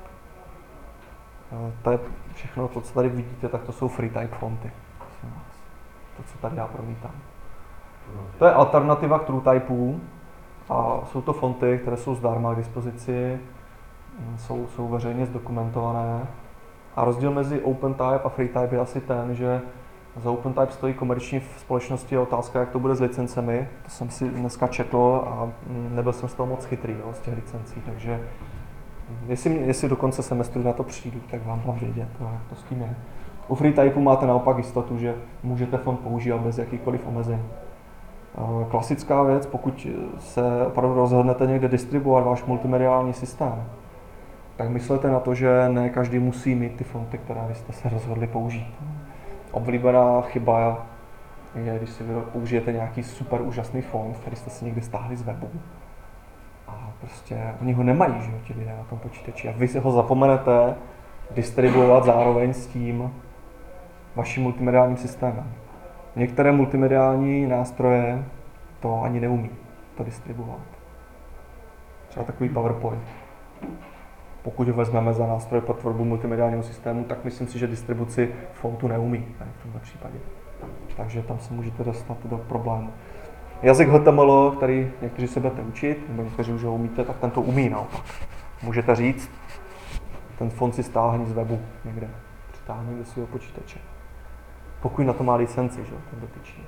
to je všechno, to, co tady vidíte, tak to jsou FreeType fonty. To, co tady já promítám. To je alternativa k TrueTypeu a jsou to fonty, které jsou zdarma k dispozici, jsou veřejně zdokumentované. A rozdíl mezi OpenType a FreeType je asi ten, že za OpenType stojí komerční společnosti a otázka, jak to bude s licencemi. To jsem si dneska četl a nebyl jsem z toho moc chytrý, jo, z těch licencí, takže jestli do konce semestru na to přijdu, tak vám dám vědět, jak to s tím je. U FreeTypeu máte naopak jistotu, že můžete font používat bez jakýchkoliv omezení. Klasická věc, pokud se opravdu rozhodnete někde distribuovat váš multimediální systém, tak myslete na to, že ne každý musí mít ty fonty, které vy jste se rozhodli použít. Oblíbená chyba je, když si použijete nějaký super úžasný font, který jste si někde stáhli z webu. A prostě oni ho nemají, že ti lidé na tom počítači. A vy si ho zapomenete distribuovat zároveň s tím vaším multimediálním systémem. Některé multimediální nástroje to ani neumí to distribuovat. Třeba takový PowerPoint. Pokud ho vezmeme za nástroj pro tvorbu multimediálního systému, tak myslím si, že distribuci fontu neumí v tomto případě. Takže tam se můžete dostat do problému. Jazyk HTML, který někteří se budete učit, nebo někteří už ho umíte, tak ten to umí naopak. Můžete říct, ten font si stáhni z webu někde, přitáhni do svého počítače. Pokud na to má licenci, že ten dotyčný.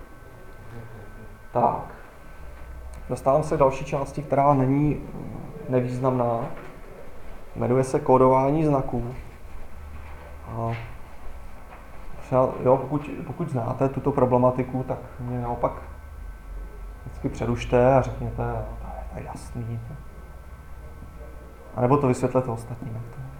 Tak. Dostávám se k další části, která není nevýznamná. Jmenuje se kódování znaků. A jo, pokud znáte tuto problematiku, tak mě naopak vždycky vždycky přerušte a řekněte, to je jasný. A nebo to vysvětlete ostatním.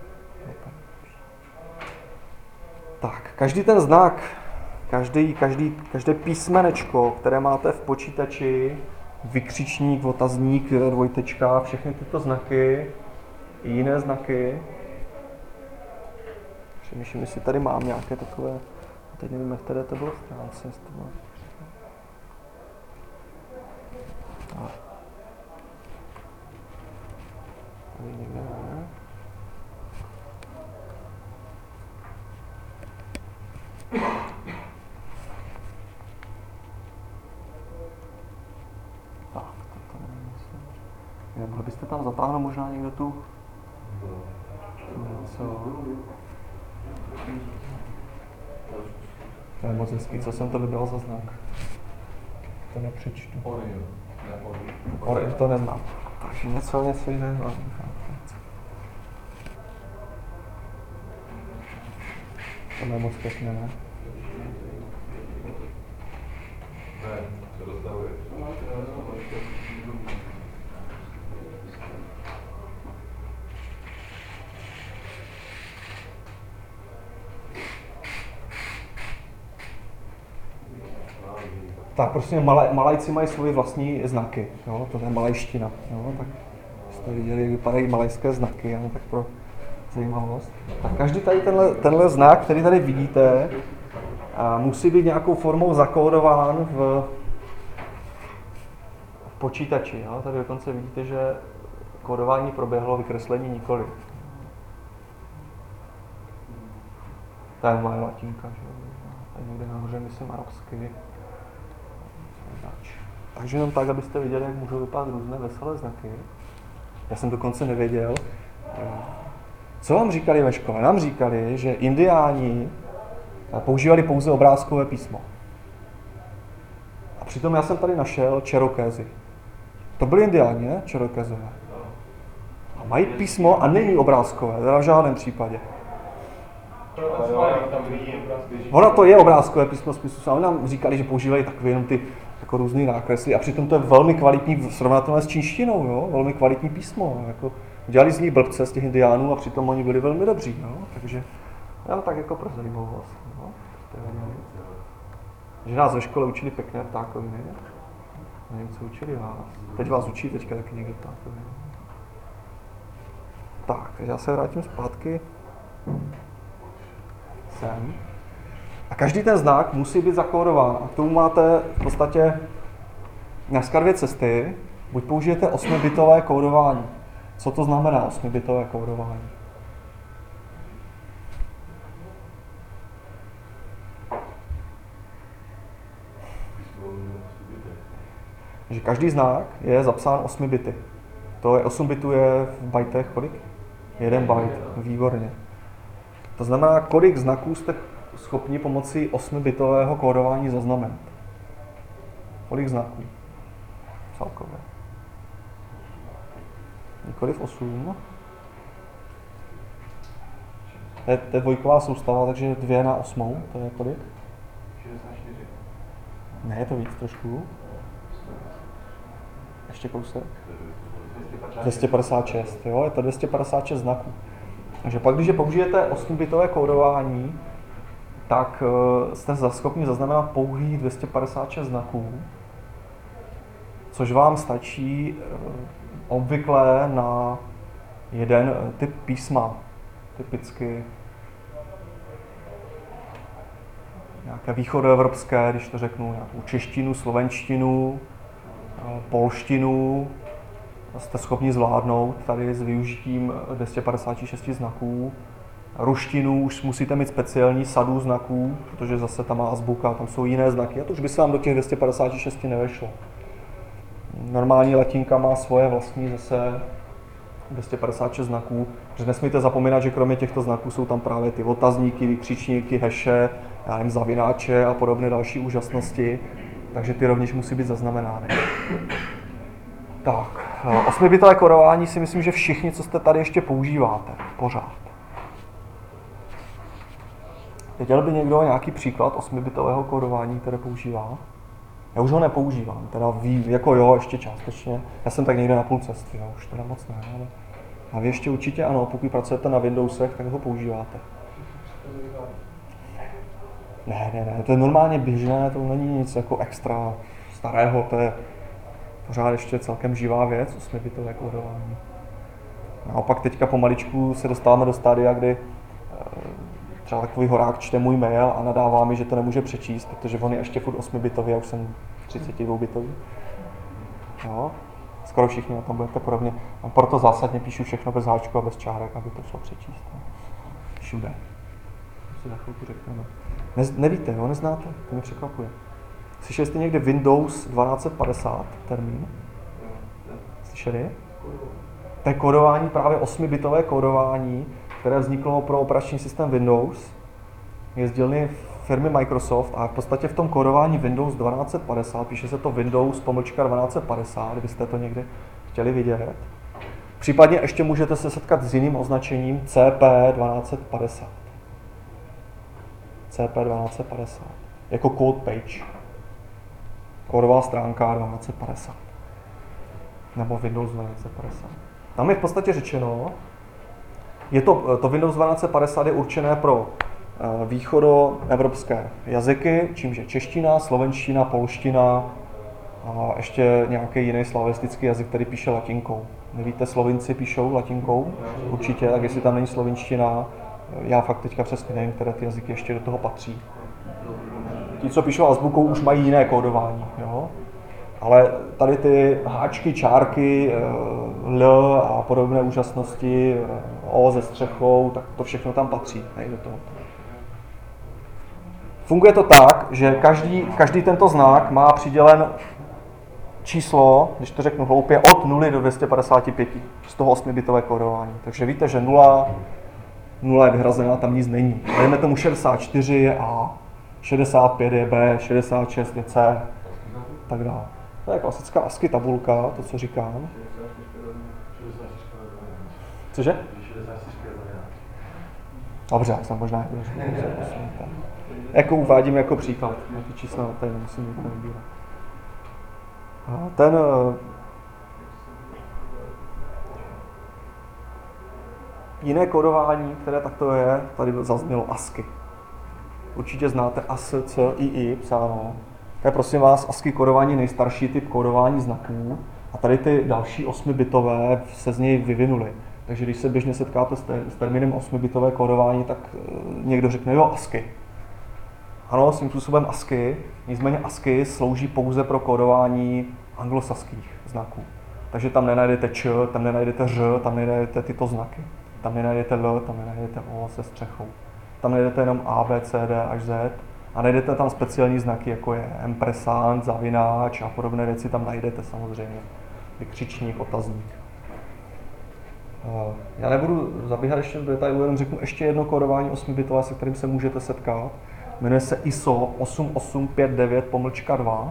Tak, každý ten znak, každé písmenečko, které máte v počítači, vykřičník, otazník, dvojtečka, všechny tyto znaky, i jiné znaky. Přemýšlím, jestli tady mám nějaké takové, teď nevím, jak tady to bylo stránce. Tady někde ne. Tak, to nevím, jestli... Mohli byste tam zatáhnout možná někdo tu... To je moc hezký, co jsem to vybral za znak? To nepřečtu. Oril, to neznám. Takže něco jiného. To je moc pěkné, ne? Ne, to dostavuje. Tak prostě Malajci mají svoje vlastní znaky, jo? To je malajština, jo? Tak jste viděli, jak vypadají malajské znaky, jo? Tak pro zajímavost. Tak každý tady tenhle znak, který tady vidíte, musí být nějakou formou zakódován v počítači. Jo? Tady dokonce vidíte, že kódování proběhlo, vykreslení nikoli. To je moje latinka, že? Tady někde nahoře myslím arabsky. Takže jenom tak, abyste viděli, jak můžou vypadat různé veselé znaky. Já jsem dokonce nevěděl. Co vám říkali ve škole? Nám říkali, že indiáni používali pouze obrázkové písmo. A přitom já jsem tady našel Cherokézy. To byli indiáni, ne? Cherokézové. A mají písmo a není obrázkové, teda v žádném případě. Ono to je obrázkové písmo z písmu. Oni nám říkali, že používají takové jenom ty jako různý nákresly a přitom to je velmi kvalitní, srovnatelné s čínštinou, jo? Velmi kvalitní písmo. Jako, dělali z nich blbce, z těch indiánů a přitom oni byli velmi dobří. Jo? Takže já tak jako pro zajímavost. Jo? Že nás ve škole učili pěkné ptákoviny. Nevím, co učili vás. Teď vás učí teďka taky někdo ptákoviny. Tak, takže já se vrátím zpátky sem. A každý ten znak musí být zakódován. A k tomu máte v podstatě dneska dvě cesty. Buď použijete 8-bitové kódování. Co to znamená 8-bitové kódování? Že každý znak je zapsán 8 bity. To je 8 bitů je v bajtech kolik? 1 byte. Výborně. To znamená, kolik znaků jste schopni pomocí 8-bitového kódování zaznamenat. Kolik znaků? Celkově. Nikoliv 8. To je dvojková soustava, takže 2 na 8. To je kolik? 64. Ne, je to víc trošku. Ještě kousek. 256, jo, je to 256 znaků. Takže pak, když použijete 8-bitové kódování, tak jste schopni zaznamenat pouhých 256 znaků, což vám stačí obvykle na jeden typ písma, typicky nějaké východoevropské, když to řeknu, nějakou češtinu, slovenštinu, polštinu, jste schopni zvládnout tady s využitím 256 znaků. Ruštinu už musíte mít speciální sadu znaků, protože zase tam má azbuka, tam jsou jiné znaky a to už by se vám do těch 256 nevešlo. Normální latinka má svoje vlastní zase 256 znaků, protože nesmíte zapomínat, že kromě těchto znaků jsou tam právě ty otazníky, vykřičníky, heše, já nevím, zavináče a podobné další úžasnosti, takže ty rovněž musí být zaznamenány. Tak, 8-bitové kódování si myslím, že všichni, co jste tady ještě používáte, pořád. Věděl by někdo nějaký příklad 8-bitového kódování, které používá? Já už ho nepoužívám, teda jako jo, ještě částečně. Já jsem tak někde na půl cesty, jo, už teda moc ne, ale... A vy ještě určitě ano, pokud pracujete na Windowsech, tak ho používáte. Ne, to je normálně běžné, to není nic jako extra starého, to je pořád ještě celkem živá věc, 8-bitové kódování. Naopak teďka pomaličku se dostáváme do stádia, kdy třeba takový horák čte můj mail a nadává mi, že to nemůže přečíst, protože on je ještě furt 8-bitový, já už jsem 32-bitový. Jo, skoro všichni na tom budete podobně. A proto zásadně píšu všechno bez háčku a bez čárek, aby to šlo přečíst. Všude. To si za chvilku řekneme. Nevíte, jo, neznáte, to mě překvapuje. Slyšeli jste někdy Windows 1250 termín? Slyšeli? To je kódování, právě 8-bitové kódování, které vzniklo pro operační systém Windows. Je z dílny firmy Microsoft a v podstatě v tom kódování Windows 1250, píše se to Windows _1250, kdybyste to někdy chtěli vidět. Případně ještě můžete se setkat s jiným označením CP1250. CP1250. Jako code page. Kódová stránka 1250. Nebo Windows 1250. Tam je v podstatě řečeno, to Windows 1250 je určené pro východoevropské jazyky, čímž je čeština, slovenština, polština a ještě nějaký jiný slavistický jazyk, který píše latinkou. Nevíte, Slovinci píšou latinkou? Určitě, tak jestli tam není slovinština, já fakt teďka přesně nevím, které ty jazyky ještě do toho patří. Ti, co píšou azbukou, už mají jiné kódování, jo? Ale tady ty háčky, čárky, L a podobné úžasnosti, O se střechou, tak to všechno tam patří, ne, do toho. Funguje to tak, že každý tento znak má přidělen číslo, když to řeknu hloupě, od 0 do 255 z toho 8-bitové kódování. Takže víte, že 0 je vyhrazená, tam nic není. Dejme tomu 64 je A, 65 je B, 66 je C, tak dále. To je klasická ASCII tabulka, to, co říkám. Cože? Dobře, jsem možná jako uvádím jako příklad. Ty čísla tady nemusím nikdo vybírat. Ten jiné kódování, které takto je, tady zaznělo ASCII. Určitě znáte ASCII psáno. To je prosím vás ASCII kódování nejstarší typ kódování znaků a tady ty další 8-bitové se z něj vyvinuly. Takže když se běžně setkáte s termínem 8-bitové kódování, tak někdo řekne, jo, ASCII. Ano, svým způsobem ASCII, nicméně ASCII slouží pouze pro kódování anglosaských znaků. Takže tam nenajdete Č, tam nenajdete Ř, tam nenajdete tyto znaky. Tam nenajdete L, tam nenajdete O se střechou. Tam najdete jenom A, B, C, D až Z a najdete tam speciální znaky, jako je ampersand, zavináč a podobné věci tam najdete samozřejmě. Vykřičník, otazník. Já nebudu zabíhat ještě do detailů, jenom řeknu ještě jedno kódování 8-bitové, se kterým se můžete setkat. Jmenuje se ISO 8859-2.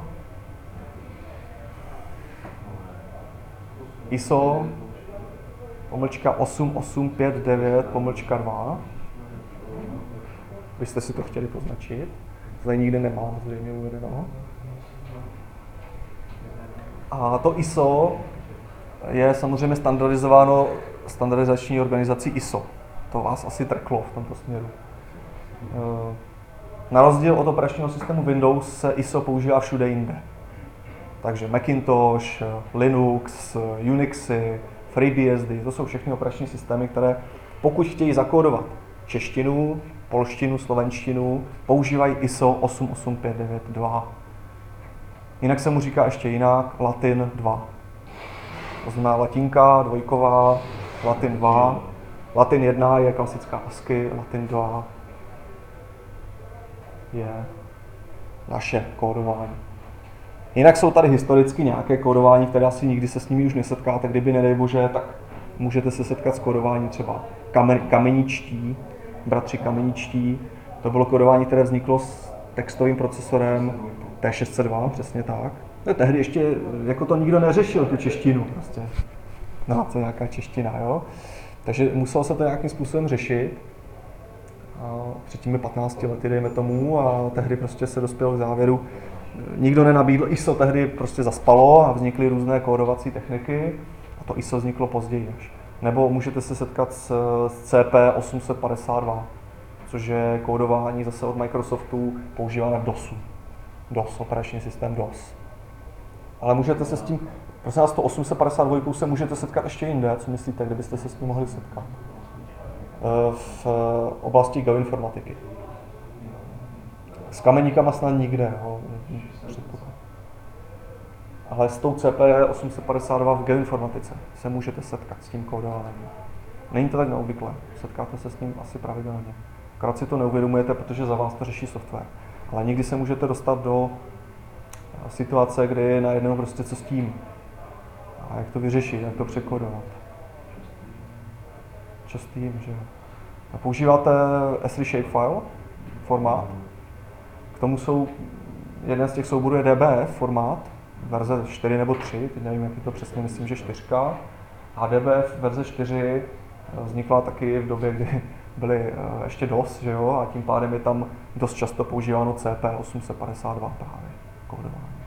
ISO 8859-2. Byste si to chtěli poznačit. Tady nikde nemám zřejmě uvedeno. A to ISO je samozřejmě standardizováno standardizační organizací ISO. To vás asi trklo v tomto směru. Na rozdíl od operačního systému Windows se ISO používá všude jinde. Takže Macintosh, Linux, Unixy, FreeBSD, to jsou všechny operační systémy, které pokud chtějí zakódovat češtinu, polštinu, slovenštinu, používají ISO 88592. Jinak se mu říká ještě jinak Latin 2. To znamená latinka, dvojková, Latin 2. Latin 1 je klasická ASCII, Latin 2 je naše kódování. Jinak jsou tady historicky nějaké kódování, které asi nikdy se s nimi už nesetkáte. Kdyby, nedej bože, tak můžete se setkat s kódováním třeba kameničtí, bratři kameničtí. To bylo kódování, které vzniklo s textovým procesorem T602, přesně tak. Tehdy ještě jako to nikdo neřešil, tu češtinu prostě. No, to je nějaká čeština, jo. Takže muselo se to nějakým způsobem řešit. A před těmi 15 lety, dejme tomu, a tehdy prostě se dospělo k závěru, nikdo nenabídl ISO, tehdy prostě zaspalo a vznikly různé kódovací techniky a to ISO vzniklo později až. Nebo můžete se setkat s CP 852, což je kódování zase od Microsoftu používané v DOSu. DOS, operační systém DOS. Ale můžete se s tím, prosím vás, to 852 se můžete setkat ještě jinde, co myslíte, kdybyste se s tím mohli setkat? V oblasti geoinformatiky. S kameníkama snad nikde, jo, ale s tou CP 852 v geoinformatice se můžete setkat s tím kódováním. Není to tak neobvyklé, setkáte se s tím asi pravidelně. Akorát si to neuvědomujete, protože za vás to řeší software. Ale někdy se můžete dostat do situace, kdy najednou prostě co s tím. A jak to vyřešit, jak to překodovat. Častý, že a používáte S3 shapefile formát. K tomu jsou, jeden z těch souborů je DBF formát, verze 4 nebo 3, teď nevím, jak je to přesně, myslím, že 4. A DBF verze 4 vznikla taky v době, kdy byly ještě DOS, že jo, a tím pádem je tam dost často používáno CP 852 právě kódování.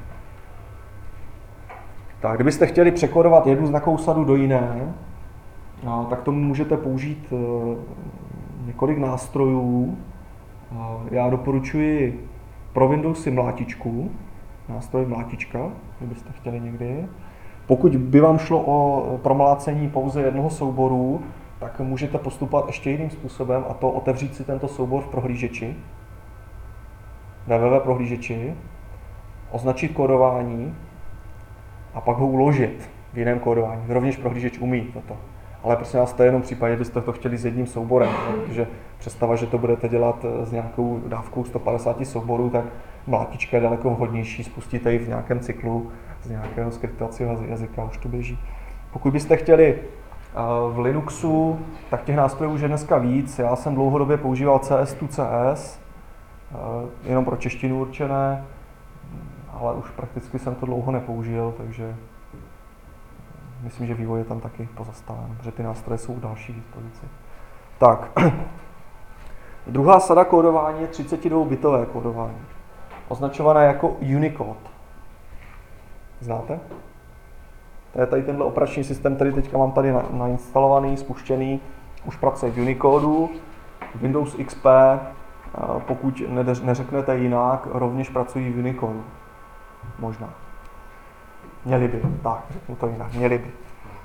Tak, kdybyste chtěli překodovat jednu znakovou sadu do jiné, tak tomu můžete použít několik nástrojů. Já doporučuji pro Windowsy mlátičku, nástroj mlátička, kdybyste chtěli někdy. Pokud by vám šlo o promlácení pouze jednoho souboru, tak můžete postupovat ještě jiným způsobem, a to otevřít si tento soubor v prohlížeči, www prohlížeči, označit kódování a pak ho uložit v jiném kódování. Rovněž prohlížeč umí toto. Ale prosím vás, to je jenom v případě, kdybyste to chtěli s jedním souborem, protože představa, že to budete dělat s nějakou dávkou 150 souborů, tak mlátička je daleko vhodnější, spustíte ji v nějakém cyklu z nějakého skriptovacího jazyka, už to běží. Pokud byste chtěli v Linuxu, tak těch nástrojů už je dneska víc. Já jsem dlouhodobě používal CS2CS, jenom pro češtinu určené, ale už prakticky jsem to dlouho nepoužil, takže myslím, že vývoj je tam taky pozastaven, protože ty nástroje jsou další k dispozici. Tak, druhá sada kódování je 32-bitové kódování, označované jako Unicode. Znáte? To je tady tenhle operační systém, který teďka mám tady nainstalovaný, spuštěný, už pracuje v Unicodeu. Windows XP, pokud neřeknete jinak, rovněž pracují v Unicodeu. Možná. Měli by, tak, řeknu to jinak, měli by.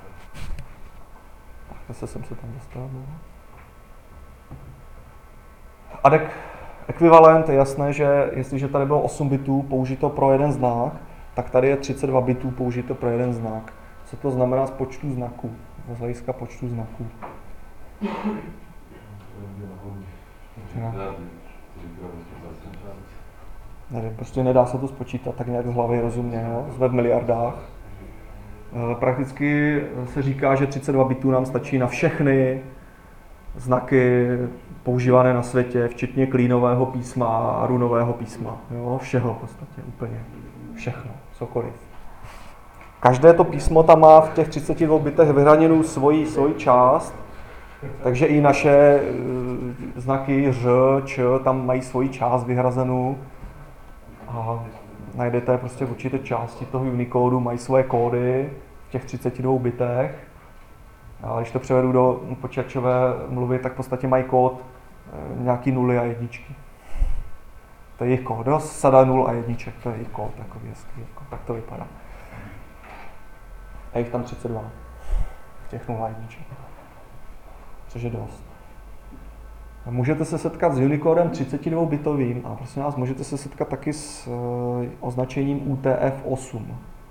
Tak, zase jsem se tam dostal. ADEC ekvivalent je jasné, že jestliže tady bylo 8 bitů použito pro jeden znak, tak tady je 32 bitů použito pro jeden znak. Co to znamená z počtu znaků? Z hlediska počtu znaků. Nevím, prostě nedá se to spočítat tak nějak z hlavy rozumně, jo? Jsme v miliardách. Prakticky se říká, že 32 bitů nám stačí na všechny znaky používané na světě, včetně klínového písma a runového písma. Jo? Všeho v podstatě, úplně. Všechno, cokoliv. Každé to písmo tam má v těch 32 bitech vyhraněnou svoji část, takže i naše znaky Ř, Č tam mají svoji část vyhrazenou. A najdete prostě v určité části toho Unicodu, mají svoje kódy v těch 32 bitech. A když to převedu do počítačové mluvy, tak v podstatě mají kód nějaký nuly a jedničky. To je jejich kód, sada 0 a jedniček, to je jejich kód, takový hezký, tak to vypadá. A jich tam 32, těch 0 a jedniček, což je dost. A můžete se setkat s Unicodem 32-bitovým a prosím vás, můžete se setkat taky s označením UTF-8.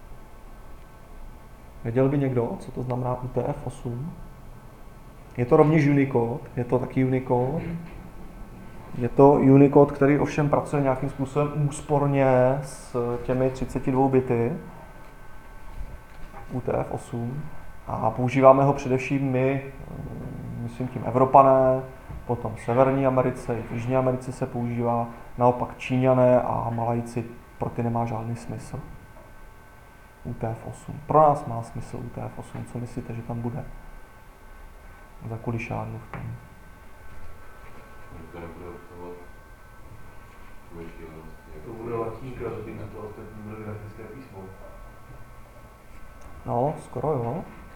Věděl by někdo, co to znamená UTF-8? Je to rovněž Unicode, je to taky Unicode. Je to Unicode, který ovšem pracuje nějakým způsobem úsporně s těmi 32 bity. UTF-8. A používáme ho především my, myslím tím Evropané, potom v Severní Americe, i v Jižní Americe se používá, naopak Číňané a Malajci, pro ty nemá žádný smysl. UTF-8. Pro nás má smysl UTF-8. Co myslíte, že tam bude? Za kulišárnu v tom. To bude vlastník, rozhodně to ostatní bude grafické písmo. No, skoro jo.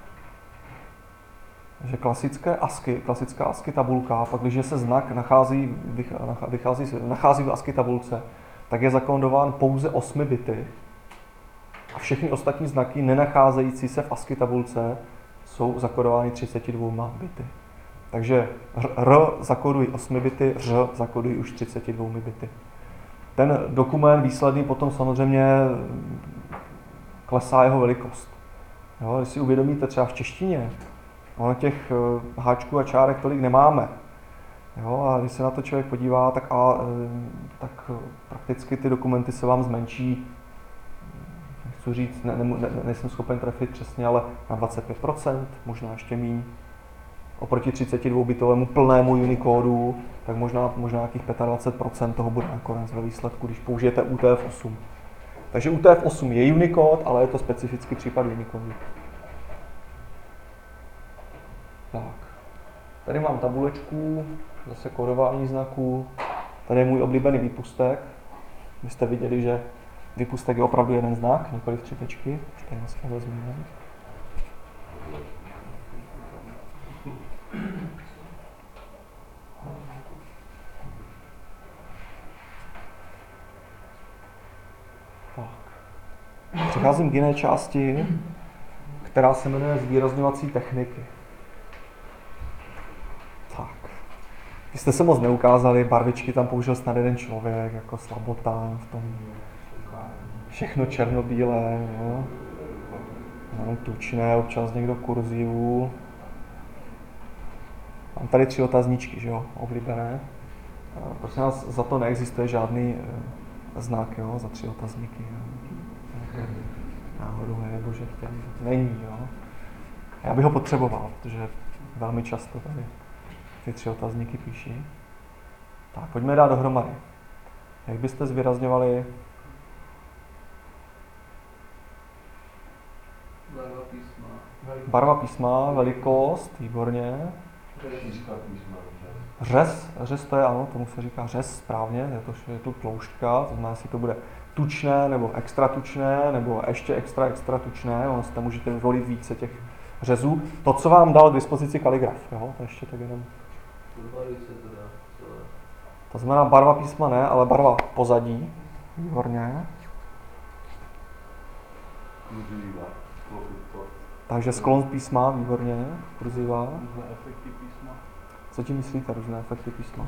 Že klasická ASCII tabulka, pak když se znak nachází v ASCII tabulce, tak je zakódován pouze 8 bity a všechny ostatní znaky nenacházející se v ASCII tabulce jsou zakodovány 32 bity. Takže R zakodují 8 bity, Ř zakodují už 32 bity. Ten dokument výsledný potom samozřejmě klesá jeho velikost. Jo, když si uvědomíte třeba v češtině, těch háčků a čárek tolik nemáme. Jo, a když se na to člověk podívá, tak prakticky ty dokumenty se vám zmenší, nechci říct, nejsem schopen trefit přesně, ale na 25%, možná ještě míň. Oproti 32-bitovému plnému Unicodeu, tak možná nějakých 25% toho bude nakonec ve výsledku, když použijete UTF-8. Takže UTF-8 je Unicode, ale je to specifický případ Unicodu. Tak. Tady mám tabulečku, zase kódování znaků. Tady je můj oblíbený výpustek. Vy jste viděli, že výpustek je opravdu jeden znak, nikoliv 3 tečky. Už tady dneska vezmeme. Tak. Přecházím k jiné části, která se jmenuje zvýrazňovací techniky. Tak. Vy jste se moc neukázali, barvičky tam použil snad jeden člověk, jako slabota v tom. Všechno černobílé, jo. Mám tučné, občas někdo kurzivu. Mám tady 3 otazníčky, že jo, oblíbené. Prosím vás, za to neexistuje žádný znak, jo, za 3 otazníky. Náhodou nebo že není, jo. Já bych ho potřeboval, protože velmi často tady ty 3 otazníky píší. Tak, pojďme dát dohromady. Jak byste zvýrazňovali barva písma, velikost, výborně. Řez to je, ano, tomu se říká řez správně, je to tloušťka, to znamená, jestli to bude tučné, nebo extra tučné, nebo ještě extra tučné, ono si tam můžete vyvolit více těch řezů. To, co vám dal k dispozici kaligraf, jo, to ještě tak jenom. To znamená barva písma ne, ale barva pozadí, výborně. Takže sklon písma, výborně, kurziva. Různé efekty písma. Co tím myslíte, různé efekty písma?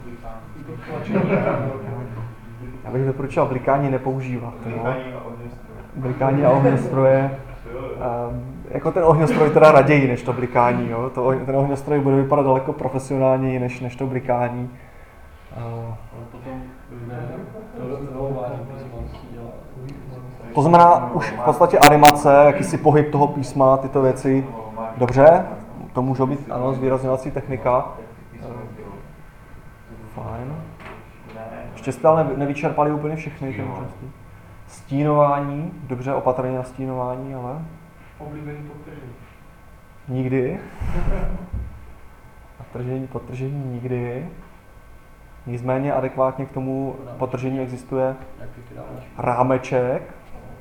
Já bych doporučil blikání nepoužívat. Blikání a ohňostroje. Jako ten ohňostroj teda raději než to blikání. Jo? Ten ohňostroj bude vypadat daleko profesionálněji než to blikání. To znamená už v podstatě animace, jakýsi pohyb toho písma, tyto věci. Dobře, to může být ano, zvýrazňovací technika. Fajn. Ještě jste ale nevyčerpali úplně všechny ty možnosti. Stínování, dobře, opatrně na stínování, ale... Oblíbený podtržení. Nikdy. Podtržení nikdy. Nicméně adekvátně k tomu podtržení existuje rámeček.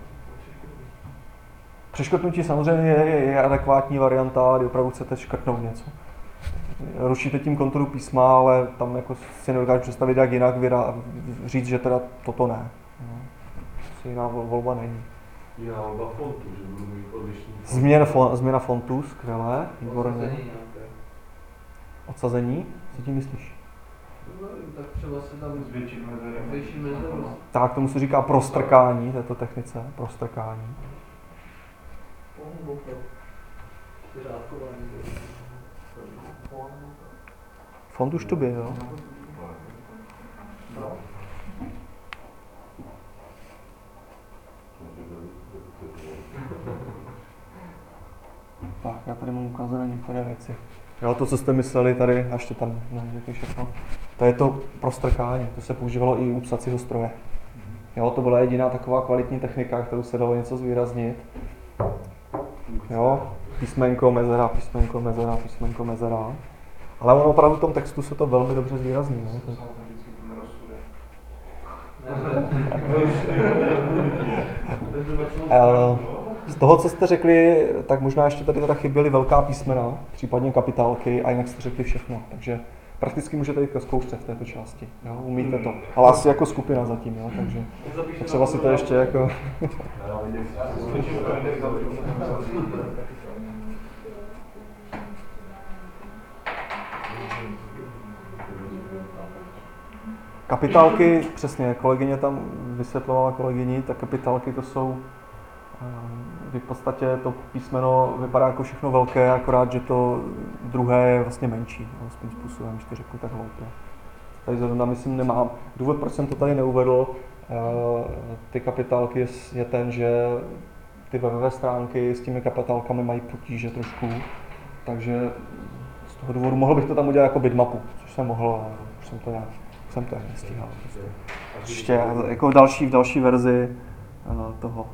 Přeškrtnutí samozřejmě je adekvátní varianta, kdy opravdu chcete škrtnout něco. Rušíte tím konturu písma, ale tam jako si nedokážu představit, jak jinak říct, že teda toto ne. Jiná volba není. Jiná volba fontu, že budu mít odlišný. Změna fontu, skvělé, výborně. Odsazení, co tím myslíš? Tak třeba se tam zvětší mezeru. Tak, tomu se říká prostrkání této technice, prostrkání. Fond už to byl, jo? Tak, já tady mám ukázané některé věci. Jo, to, co jste mysleli tady, až to tam nevěděli všechno. To je to prostrkání, to se používalo i u psacího stroje. Jo, to byla jediná taková kvalitní technika, kterou se dalo něco zvýraznit. Jo, písmenko, mezera, písmenko, mezera, písmenko, mezera. Ale ono opravdu v tom textu se to velmi dobře zvýrazní. No? Z toho, co jste řekli, tak možná ještě tady teda chyběly velká písmena, případně kapitálky, a jinak jste řekli všechno. Takže prakticky můžete jít ke zkoušce v této části. Jo? Umíte to. Ale asi jako skupina zatím, jo? Takže třeba si to ještě jako... Kapitálky, přesně, kolegyně tam vysvětlovala kolegyni, tak kapitálky to jsou, v podstatě to písmeno vypadá jako všechno velké, akorát, že to druhé je vlastně menší, svým způsobem, když to řeknu tak hloupě. Tady zrovna myslím nemám. Důvod, proč jsem to tady neuvedl, ty kapitálky je ten, že ty webové stránky s těmi kapitálkami mají potíže trošku, takže z toho důvodu mohl bych to tam udělat jako bitmapu, což jsem mohl, ale už jsem to nějak nestíhal. Ještě jako v další verzi toho.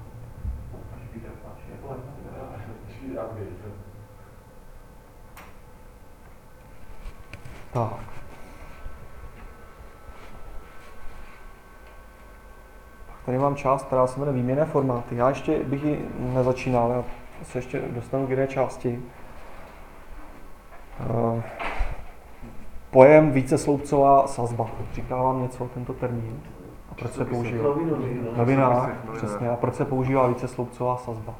Tak. Tady mám část, která se jmenuje výměnné formáty. Já ještě bych ji nezačínal, já se ještě dostanu k jiné části. Pojem vícesloupcová sazba. Říká vám něco tento termín? A proč se používá? Novinách, přesně. A proč se používá vícesloupcová sazba?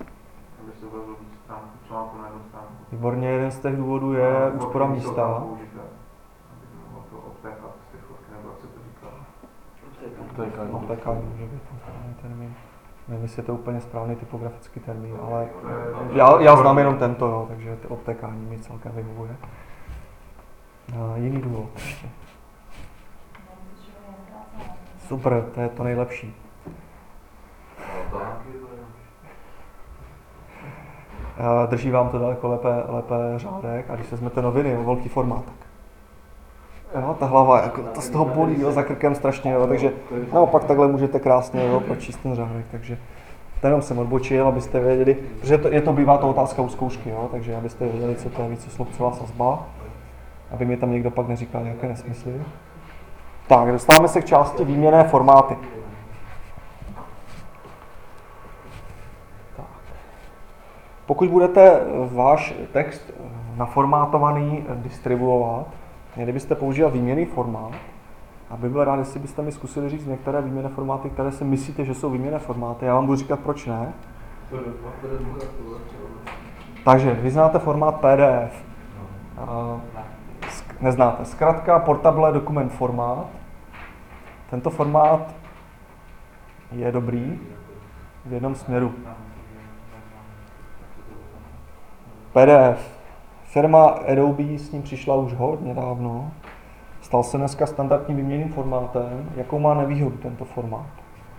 Výborně, jeden z těch důvodů je úspora místa. Obtékání může být termín. Nevím, jestli je to úplně správný typografický termín, ale já znám jenom tento, jo, takže obtékání mi celkem vyhovuje. Jiný důvod ještě. Super, to je to nejlepší. Drží vám to daleko lépe řádek, a když se vezmete noviny o velký formát, tak jo, ta hlava, jako, to z toho bolí, jo, za krkem strašně, jo, takže naopak takhle můžete krásně, jo, pročíst ten řádek, takže to jenom jsem odbočil, abyste věděli, protože bývá to otázka u zkoušky, jo, takže abyste věděli, co to je vícesloupcová sazba, aby mi tam někdo pak neříkal nějaké nesmysly. Tak, dostáváme se k části výměnné formáty. Tak. Pokud budete váš text naformátovaný distribuovat, měli byste používat výměnný formát, aby byl rád, jestli byste mi zkusili říct některé výměnné formáty, které si myslíte, že jsou výměnné formáty. Já vám budu říkat, proč ne. Takže vy znáte formát PDF. Neznáte. Zkrátka Portable Document Format. Tento formát je dobrý v jednom směru. PDF. Firma Adobe s ním přišla už hodně dávno. Stal se dneska standardním výměnným formátem. Jakou má nevýhodu tento formát?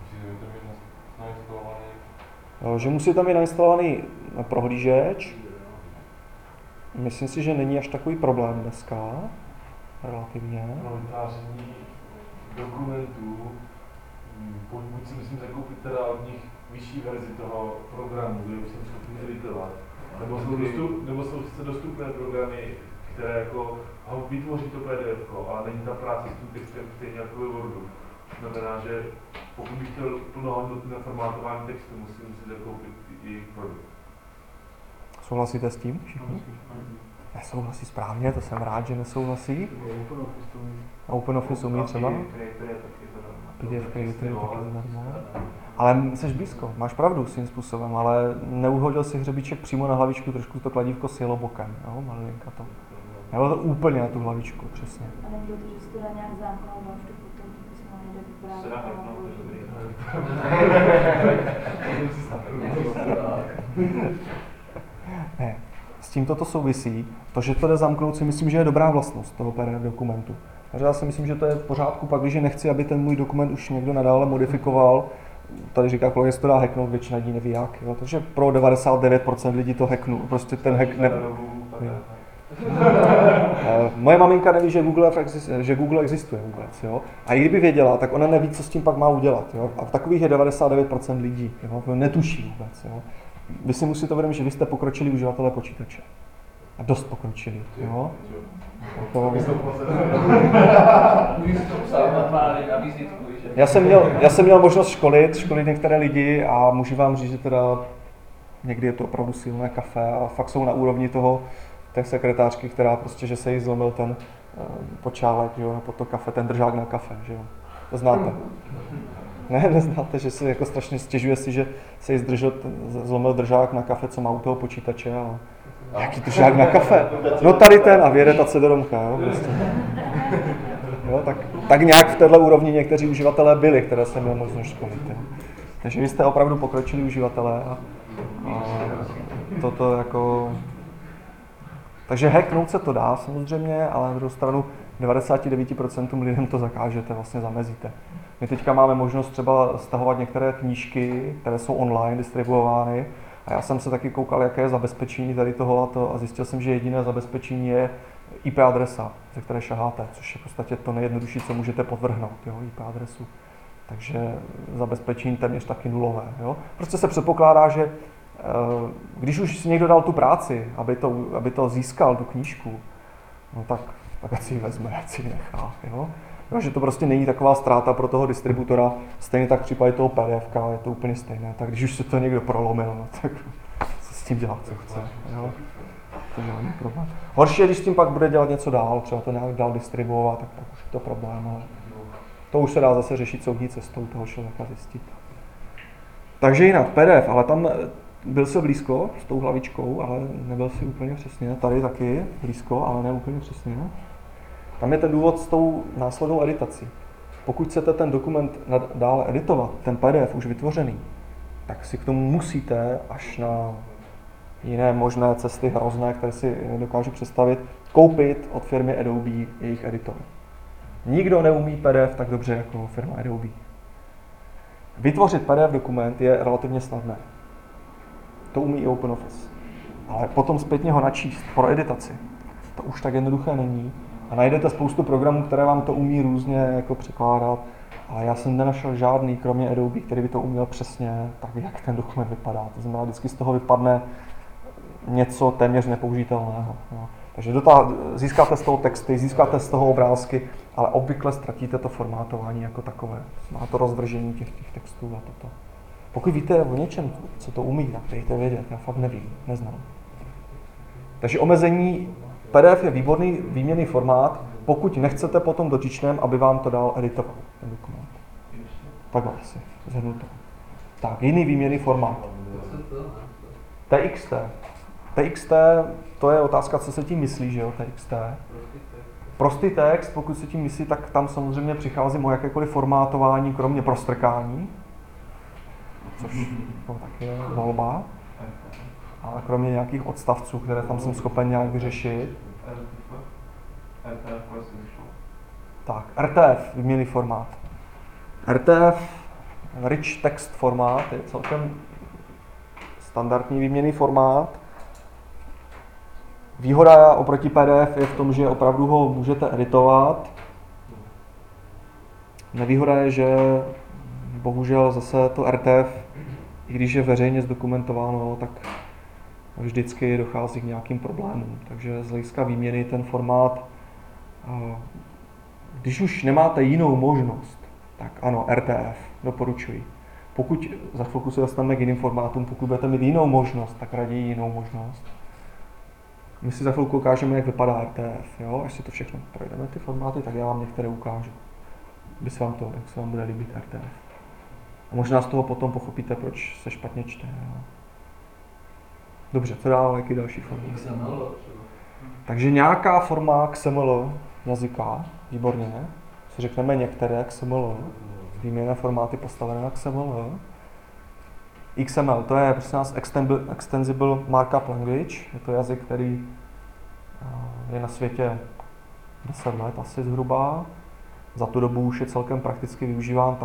Že musí tam mít nainstalovaný prohlížeč. Myslím si, že není až takový problém dneska, relativně. Pro vytváření dokumentů, buď si myslím zakoupit teda od nich vyšší verzi toho programu, kde už jsem schopný editovat, nebo jsou sice dostupné programy, které jako vytvoří to PDF, ale není tam práce s tím textem stejně jako ve Wordu. Znamená, že pokud bych chtěl plnohodnotné formátování textu, musím si zakoupit i produkt. Souhlasíte s tím všichni? Nesouhlasí správně, to jsem rád, že nesouhlasí. OpenOffice umí třeba? PDF Creator je taky zadarmo. Ale jsi blízko, máš pravdu svým způsobem, ale neuhodil si hřebíček přímo na hlavičku, trošku to kladívko sjelo bokem, jo, malinka to. Nebo to úplně na tu hlavičku, přesně. A nebylo to, že se to dá nějak zámknout, no, že to potom bys mohli vybrát. Ne, s tímto to souvisí. To, že to jde zamknout, si myslím, že je dobrá vlastnost toho PDF dokumentu. Takže já si myslím, že to je v pořádku, pak když nechci, aby ten můj dokument už někdo nadále modifikoval. Tady říká kolega, že se to dá hacknout, většina lidí neví jak. Jo? Takže pro 99% lidí to hacknu. Prostě ten hack ne... Moje maminka neví, že Google existuje vůbec. Jo? A i kdyby věděla, tak ona neví, co s tím pak má udělat. Jo? A takových je 99% lidí. Jo? Netuší vůbec. Jo? Vy si musíte uvědomit, že vy jste pokročilí uživatelé počítače. A dost pokročilý, jo. Jako, já jsem měl možnost školit některé lidi a můžu vám říct, že teda někdy je to opravdu silné kafe a fakt jsou na úrovni toho, té sekretářky, která prostě, že se jí zlomil ten počálek, že jo, nebo to kafe, ten držák na kafe, že jo. To znáte. Ne, neznáte, že si jako strašně stěžuje si, že se jí zlomil držák na kafe, co má u toho počítače a jaký držák na kafe? No tady ten a vyjede ta CD-romka, jo, prostě. Jo, tak nějak v této úrovni někteří uživatelé byli, které jsem měl možnost školit. Jo. Takže vy jste opravdu pokročili uživatelé a toto jako... Takže hacknout se to dá samozřejmě, ale na druhou stranu 99% lidem to zakážete, vlastně zamezíte. My teďka máme možnost třeba stahovat některé knížky, které jsou online distribuovány a já jsem se taky koukal, jaké je zabezpečení tady toho a zjistil jsem, že jediné zabezpečení je IP adresa, ze které šaháte, což je v podstatě to nejjednodušší, co můžete podvrhnout, jo, IP adresu. Takže zabezpečení téměř taky nulové. Jo. Prostě se předpokládá, že když už si někdo dal tu práci, aby to získal, tu knížku, no tak ať si ji vezme, ať si ji nechá. Jo. Jo, že to prostě není taková ztráta pro toho distributora, stejně tak v případě toho PDF, je to úplně stejné. Tak když už se to někdo prolomil, no, tak se s tím dělat, co chce. Jo. To žádný problém. Horší je, když s tím pak bude dělat něco dál, třeba to nějak dál distribuovat, tak už je to problém, ale to už se dá zase řešit soudní cestou toho člověka zjistit. Takže jinak, PDF, ale tam byl se blízko s tou hlavičkou, ale nebyl si úplně přesně. Tady taky blízko, ale ne úplně přesně. Tam je ten důvod s tou následnou editací. Pokud chcete ten dokument dále editovat, ten PDF už vytvořený, tak si k tomu musíte až na jiné možné cesty hrozné, které si nedokážu představit, koupit od firmy Adobe jejich editor. Nikdo neumí PDF tak dobře jako firma Adobe. Vytvořit PDF dokument je relativně snadné. To umí i OpenOffice. Ale potom zpětně ho načíst pro editaci, to už tak jednoduché není. A najdete spoustu programů, které vám to umí různě jako překládat, ale já jsem nenašel žádný, kromě Adobe, který by to uměl přesně tak, jak ten dokument vypadá. To znamená, vždycky z toho vypadne něco téměř nepoužitelného. Jo. Takže získáte z toho texty, získáte z toho obrázky, ale obvykle ztratíte to formátování jako takové. Má to rozvržení těch textů a toto. Pokud víte o něčem, co to umí, tak dejte vědět, já fakt nevím, neznám. Takže omezení PDF je výborný výměnný formát, pokud nechcete potom dotyčném, aby vám to dál editoval, ten dokument. Takhle asi, zhrnu to. Tak, jiný výměnný formát. TXT. TXT, to je otázka, co se tím myslí, že jo, TXT. Prostý text, pokud se tím myslí, tak tam samozřejmě přicházím o jakékoliv formátování, kromě prostrkání, což to taky je volba. A kromě nějakých odstavců, které tam jsem schopen nějak vyřešit. Tak, RTF, výměnný formát. RTF, Rich Text formát, je celkem standardní výměnný formát. Výhoda oproti PDF je v tom, že opravdu ho můžete editovat. Nevýhoda je, že bohužel zase to RTF, i když je veřejně zdokumentováno, tak vždycky dochází k nějakým problémům. Takže z hlediska výměny ten formát, když už nemáte jinou možnost, tak ano, RTF doporučuji. Pokud za chvilku se dostaneme k jiným formátům, pokud budete mít jinou možnost, tak raději jinou možnost. My si za chvilku ukážeme, jak vypadá RTF. Jo? Až si to všechno projdeme, ty formáty, tak já vám některé ukážu. Jak se vám bude líbit RTF. A možná z toho potom pochopíte, proč se špatně čte. Jo? Dobře, co dál, jaký další formát? XML. Takže nějaká forma XML jazyka, výborně, si řekneme některé XML, výměnné formáty postavené na XML. XML, to je prostě nás Extensible Markup Language, je to jazyk, který je na světě 10 let asi zhruba. Za tu dobu už je celkem prakticky využíván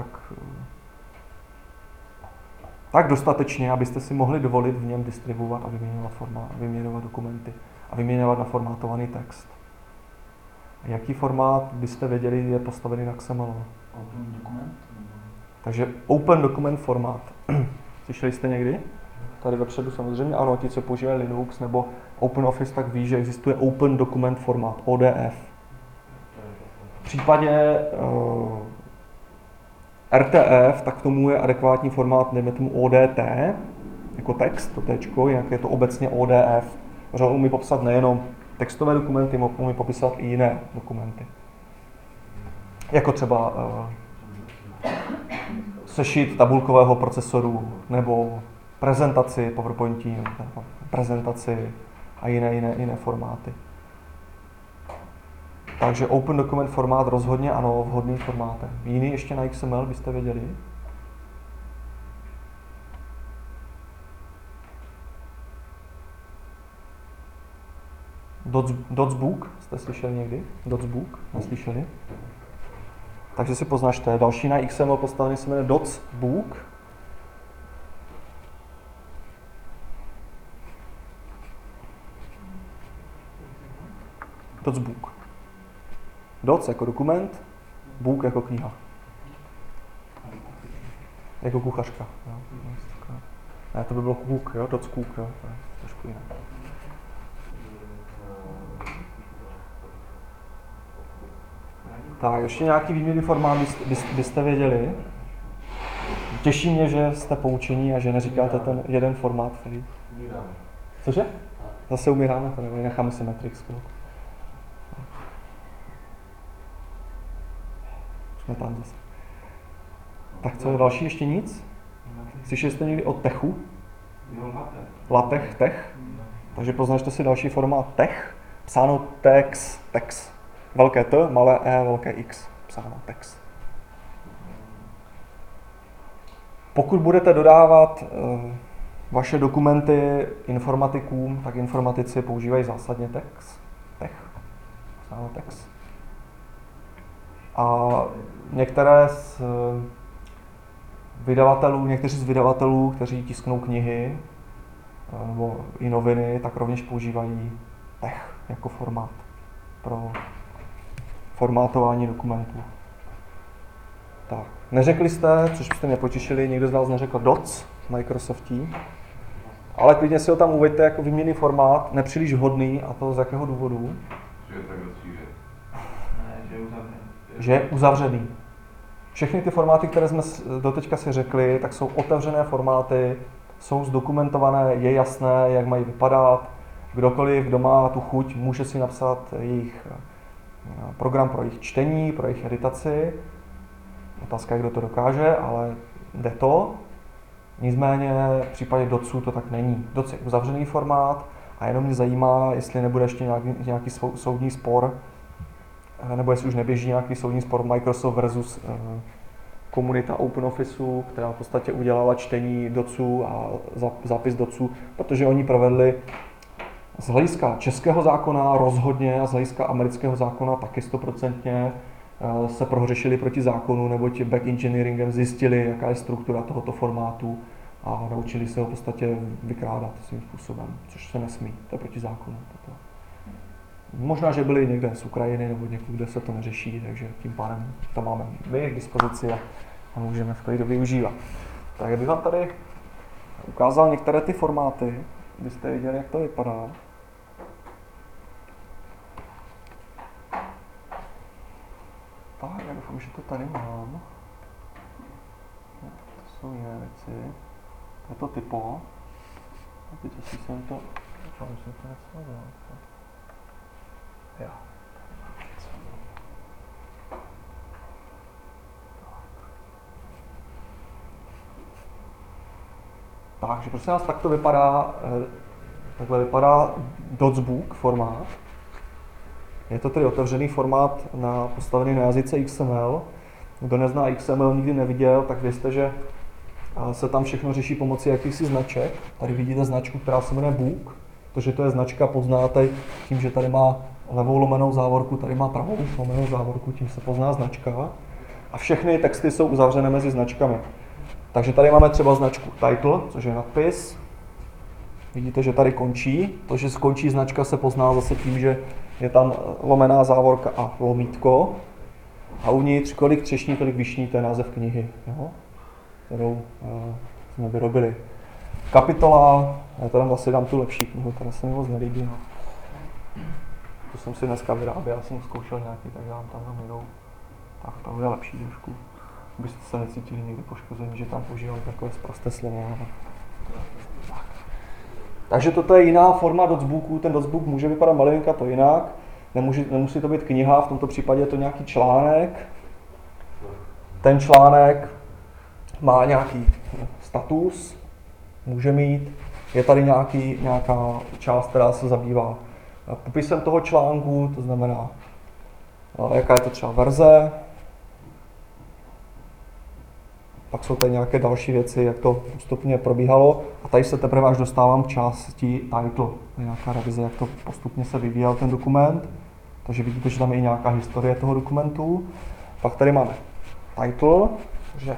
tak dostatečně, abyste si mohli dovolit v něm distribuovat a vyměňovat dokumenty a vyměňovat naformátovaný text. A jaký formát byste věděli je postavený na XML? Open dokument? Takže Open Document formát. Slyšeli jste někdy? tady vepředu samozřejmě, ano, ti, co používají Linux nebo OpenOffice, tak ví, že existuje Open Document Format, ODF. V případě RTF, tak k tomu je adekvátní formát, dejme tomu ODT, jako text, to téčko, jinak je to obecně ODF. Protože on umí popsat nejenom textové dokumenty, umí popisat i jiné dokumenty. Jako třeba sešit tabulkového procesoru, nebo prezentaci PowerPointí, prezentaci a jiné formáty. Takže Open Document formát rozhodně ano, vhodný formátem. Jiný ještě na XML byste věděli? Dotsbook, jste slyšeli někdy? Dotsbook, neslyšeli? Takže si poznačte. Další na XML postavený se jmenuje Dotsbook. Dotsbook. Dots jako dokument, book jako kniha. Jako kuchařka. Jo. Ne, to by bylo cook, jo, dotscook, jo, to je trošku jiné. Tak, ještě nějaký výměnný formát byste věděli. Těší mě, že jste poučení a že neříkáte ten jeden formát, který... Umíráme. Cože? Zase umíráme, to nebo necháme si Matrix. Jsme tam zase. Tak co je další? Ještě nic? Slyšeli jste někdy o techu? Latech, tech. Takže poznačte si další formát tech. Psáno tex. Velké T, malé E, velké X. Psáno text. Pokud budete dodávat vaše dokumenty informatikům, tak informatici používají zásadně tech. Psáno text. A někteří z vydavatelů, kteří tisknou knihy nebo i noviny, tak rovněž používají tech jako formát pro formátování dokumentů. Tak, neřekli jste, což byste mě potěšili, někdo z vás neřekl docs Microsoftí, ale klidně si ho tam uveďte jako výměnný formát, nepříliš vhodný, a to z jakého důvodu? Že je tak rozšířený. Že je uzavřený. Všechny ty formáty, které jsme doteďka si řekli, tak jsou otevřené formáty, jsou zdokumentované, je jasné, jak mají vypadat. Kdokoliv, kdo má tu chuť, může si napsat jejich program pro jejich čtení, pro jejich editaci. Otázka je, kdo to dokáže, ale jde to. Nicméně v případě doců to tak není. Doc je uzavřený formát a jenom mě zajímá, jestli nebude ještě nějaký soudní spor, nebo jestli už neběží nějaký soudní spor Microsoft versus komunita OpenOfficeu, která v podstatě udělala čtení doců a zápis doců, protože oni provedli z hlediska českého zákona rozhodně a z hlediska amerického zákona taky 100% se prohřešili proti zákonu, neboť back engineeringem zjistili, jaká je struktura tohoto formátu a naučili se ho v podstatě vykrádat svým způsobem, což se nesmí, to je proti zákonu. Možná, že byli někde z Ukrajiny nebo někud, kde se to neřeší, takže tím pádem to máme my k dispozici a můžeme v klidu využívat. Tak já bych vám tady ukázal některé ty formáty, abyste viděli, jak to vypadá. Tak, já doufám, že to tady mám. To jsou jiné věci. To je to typo. A teď asi jsem to... Doufám, že jsem to nesmazal. Jo. Takže prosím vás, takhle vypadá Dotsbook formát. Je to tedy otevřený formát postavený na jazyce XML. Kdo nezná XML, nikdy neviděl, tak vězte, že se tam všechno řeší pomocí jakýchsi značek. Tady vidíte značku, která se jmenuje Book, protože to je značka, poznáte tím, že tady má levou lomenou závorku, tady má pravou lomenou závorku, tím se pozná značka. A všechny texty jsou uzavřené mezi značkami. Takže tady máme třeba značku title, což je nadpis. Vidíte, že tady končí. To, že skončí značka, se pozná zase tím, že je tam lomená závorka a lomítko. A uvnitř kolik třešní, kolik vyšní, to je název knihy, jo? Kterou jsme vyrobili. Kapitola, já tam asi dám tu lepší knihu, která se mi moc nelíbí. No. Tu jsem si dneska vyráběl, já jsem zkoušel nějaký, tak dám tam na jinou. Tak tohle je lepší trošku. Abyste se necítili někdy poškození, že tam používám takové sprosté slova. Tak. Takže toto je jiná forma docebooku. Ten docebook může vypadat malinka to jinak. Nemusí to být kniha, v tomto případě je to nějaký článek. Ten článek má nějaký status, může mít. Je tady nějaká část, která se zabývá popisem toho článku, to znamená, jaká je to třeba verze. Pak jsou tady nějaké další věci, jak to postupně probíhalo. A tady se teprve až dostávám k části title. To je nějaká revize, jak to postupně se vyvíjel ten dokument. Takže vidíte, že tam je i nějaká historie toho dokumentu. Pak tady máme title, že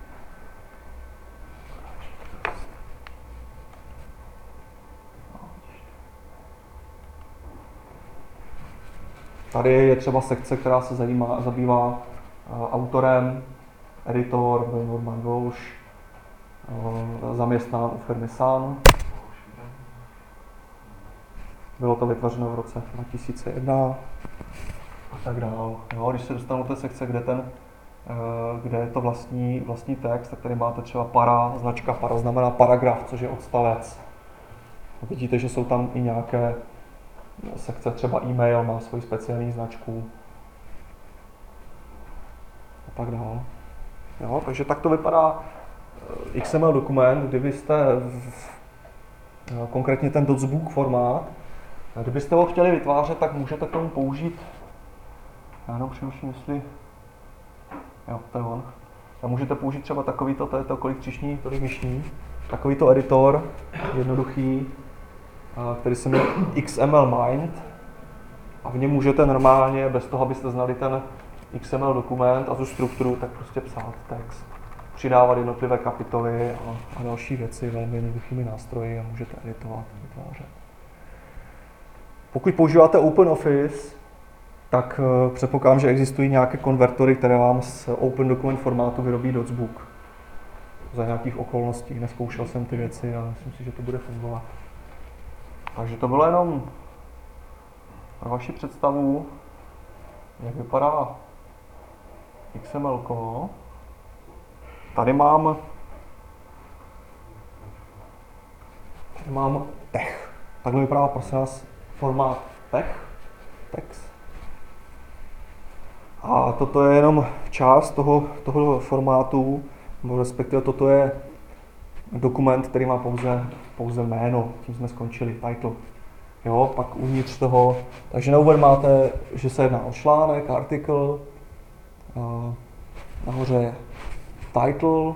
tady je třeba sekce, která se zabývá autorem, editor, byl Norman Walsh, zaměstnán u firmy Sun. Bylo to vytvořeno v roce 2001 a tak dál. Jo, když se dostanu do té sekce, kde je to vlastní text, tak tady máte třeba para, značka para znamená paragraf, což je odstavec. Vidíte, že jsou tam i nějaké sekce, třeba e-mail má svoji speciální značku a tak dále. Jo, takže tak to vypadá XML dokument, kdybyste konkrétně ten docebook formát, kdybyste ho chtěli vytvářet, tak můžete k tomu použít, já jenom přemýšlím, jestli, jo, to je on. A můžete použít třeba takovýto, to je to kolik příšní, tolik myšní, takovýto editor, jednoduchý, který se jmenuje XML Mind, a v něm můžete normálně, bez toho, abyste znali ten XML dokument a tu strukturu, tak prostě psát text, přidávat jednotlivé kapitoly a další věci velmi jednoduchými nástroji a můžete editovat, vytvářet. Pokud používáte OpenOffice, tak předpokládám, že existují nějaké konvertory, které vám z Open Document formátu vyrobí docebook. Za nějakých okolností, nezkoušel jsem ty věci a myslím si, že to bude fungovat. Takže to bylo jenom pro vaši představu, jak vypadá XML. Tady mám tech. Takhle vypadá prosím vás formát text. A toto je jenom část toho formátu, nebo respektive toto je dokument, který má pouze jméno, tím jsme skončili, title. Jo, pak uvnitř toho, takže na úvod máte, že se jedná o článek, artikel, nahoře je title,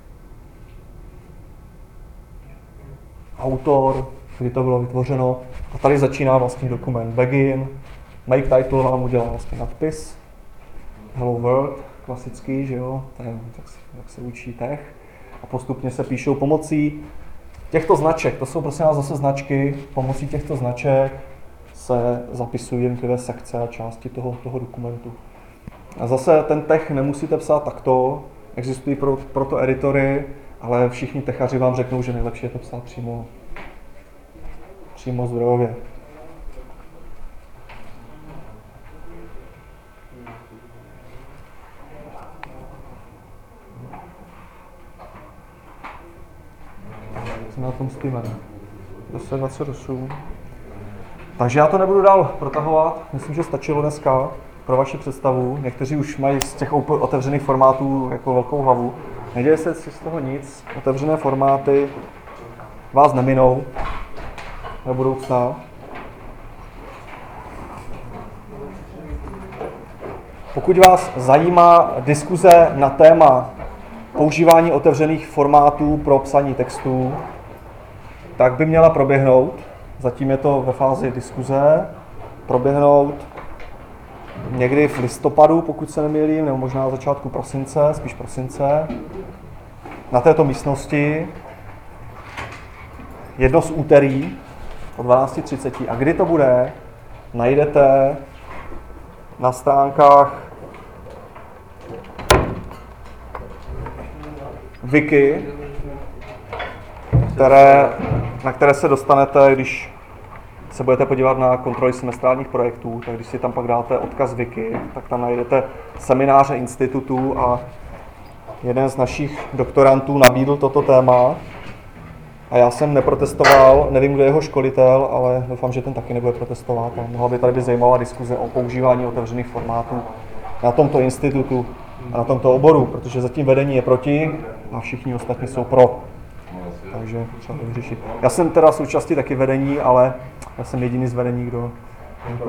autor, kdy to bylo vytvořeno, a tady začíná vlastně dokument begin, make title vám udělá vlastně nadpis, hello world, klasický, že jo, to je, jak se učí tech, a postupně se píšou pomocí těchto značek, to jsou prosím vás zase značky, pomocí těchto značek se zapisují jednotlivé sekce a části toho dokumentu. A zase ten tech nemusíte psát takto, existují pro to editory, ale všichni techaři vám řeknou, že nejlepší je to psát přímo zdrojově. Jsme na tom s týmem. 28. Takže já to nebudu dál protahovat, myslím, že stačilo dneska pro vaši představu. Někteří už mají z těch otevřených formátů jako velkou hlavu. Neděje se z toho nic, otevřené formáty vás neminou do budoucna. Pokud vás zajímá diskuze na téma používání otevřených formátů pro psaní textů, tak by měla proběhnout, zatím je to ve fázi diskuze, proběhnout někdy v listopadu, pokud se nemýlím, nebo možná na začátku prosince, spíš prosince, na této místnosti, jedno z úterý o 12:30. A kdy to bude, najdete na stránkách na které se dostanete, když se budete podívat na kontroly semestrálních projektů, tak když si tam pak dáte odkaz wiki, tak tam najdete semináře institutů a jeden z našich doktorantů nabídl toto téma a já jsem neprotestoval, nevím, kdo je jeho školitel, ale doufám, že ten taky nebude protestovat a mohla by tady být zajímavá diskuze o používání otevřených formátů na tomto institutu a na tomto oboru, protože zatím vedení je proti a všichni ostatní jsou pro. Takže třeba to vyřešit. Já jsem teda součástí taky vedení, ale já jsem jediný z vedení, kdo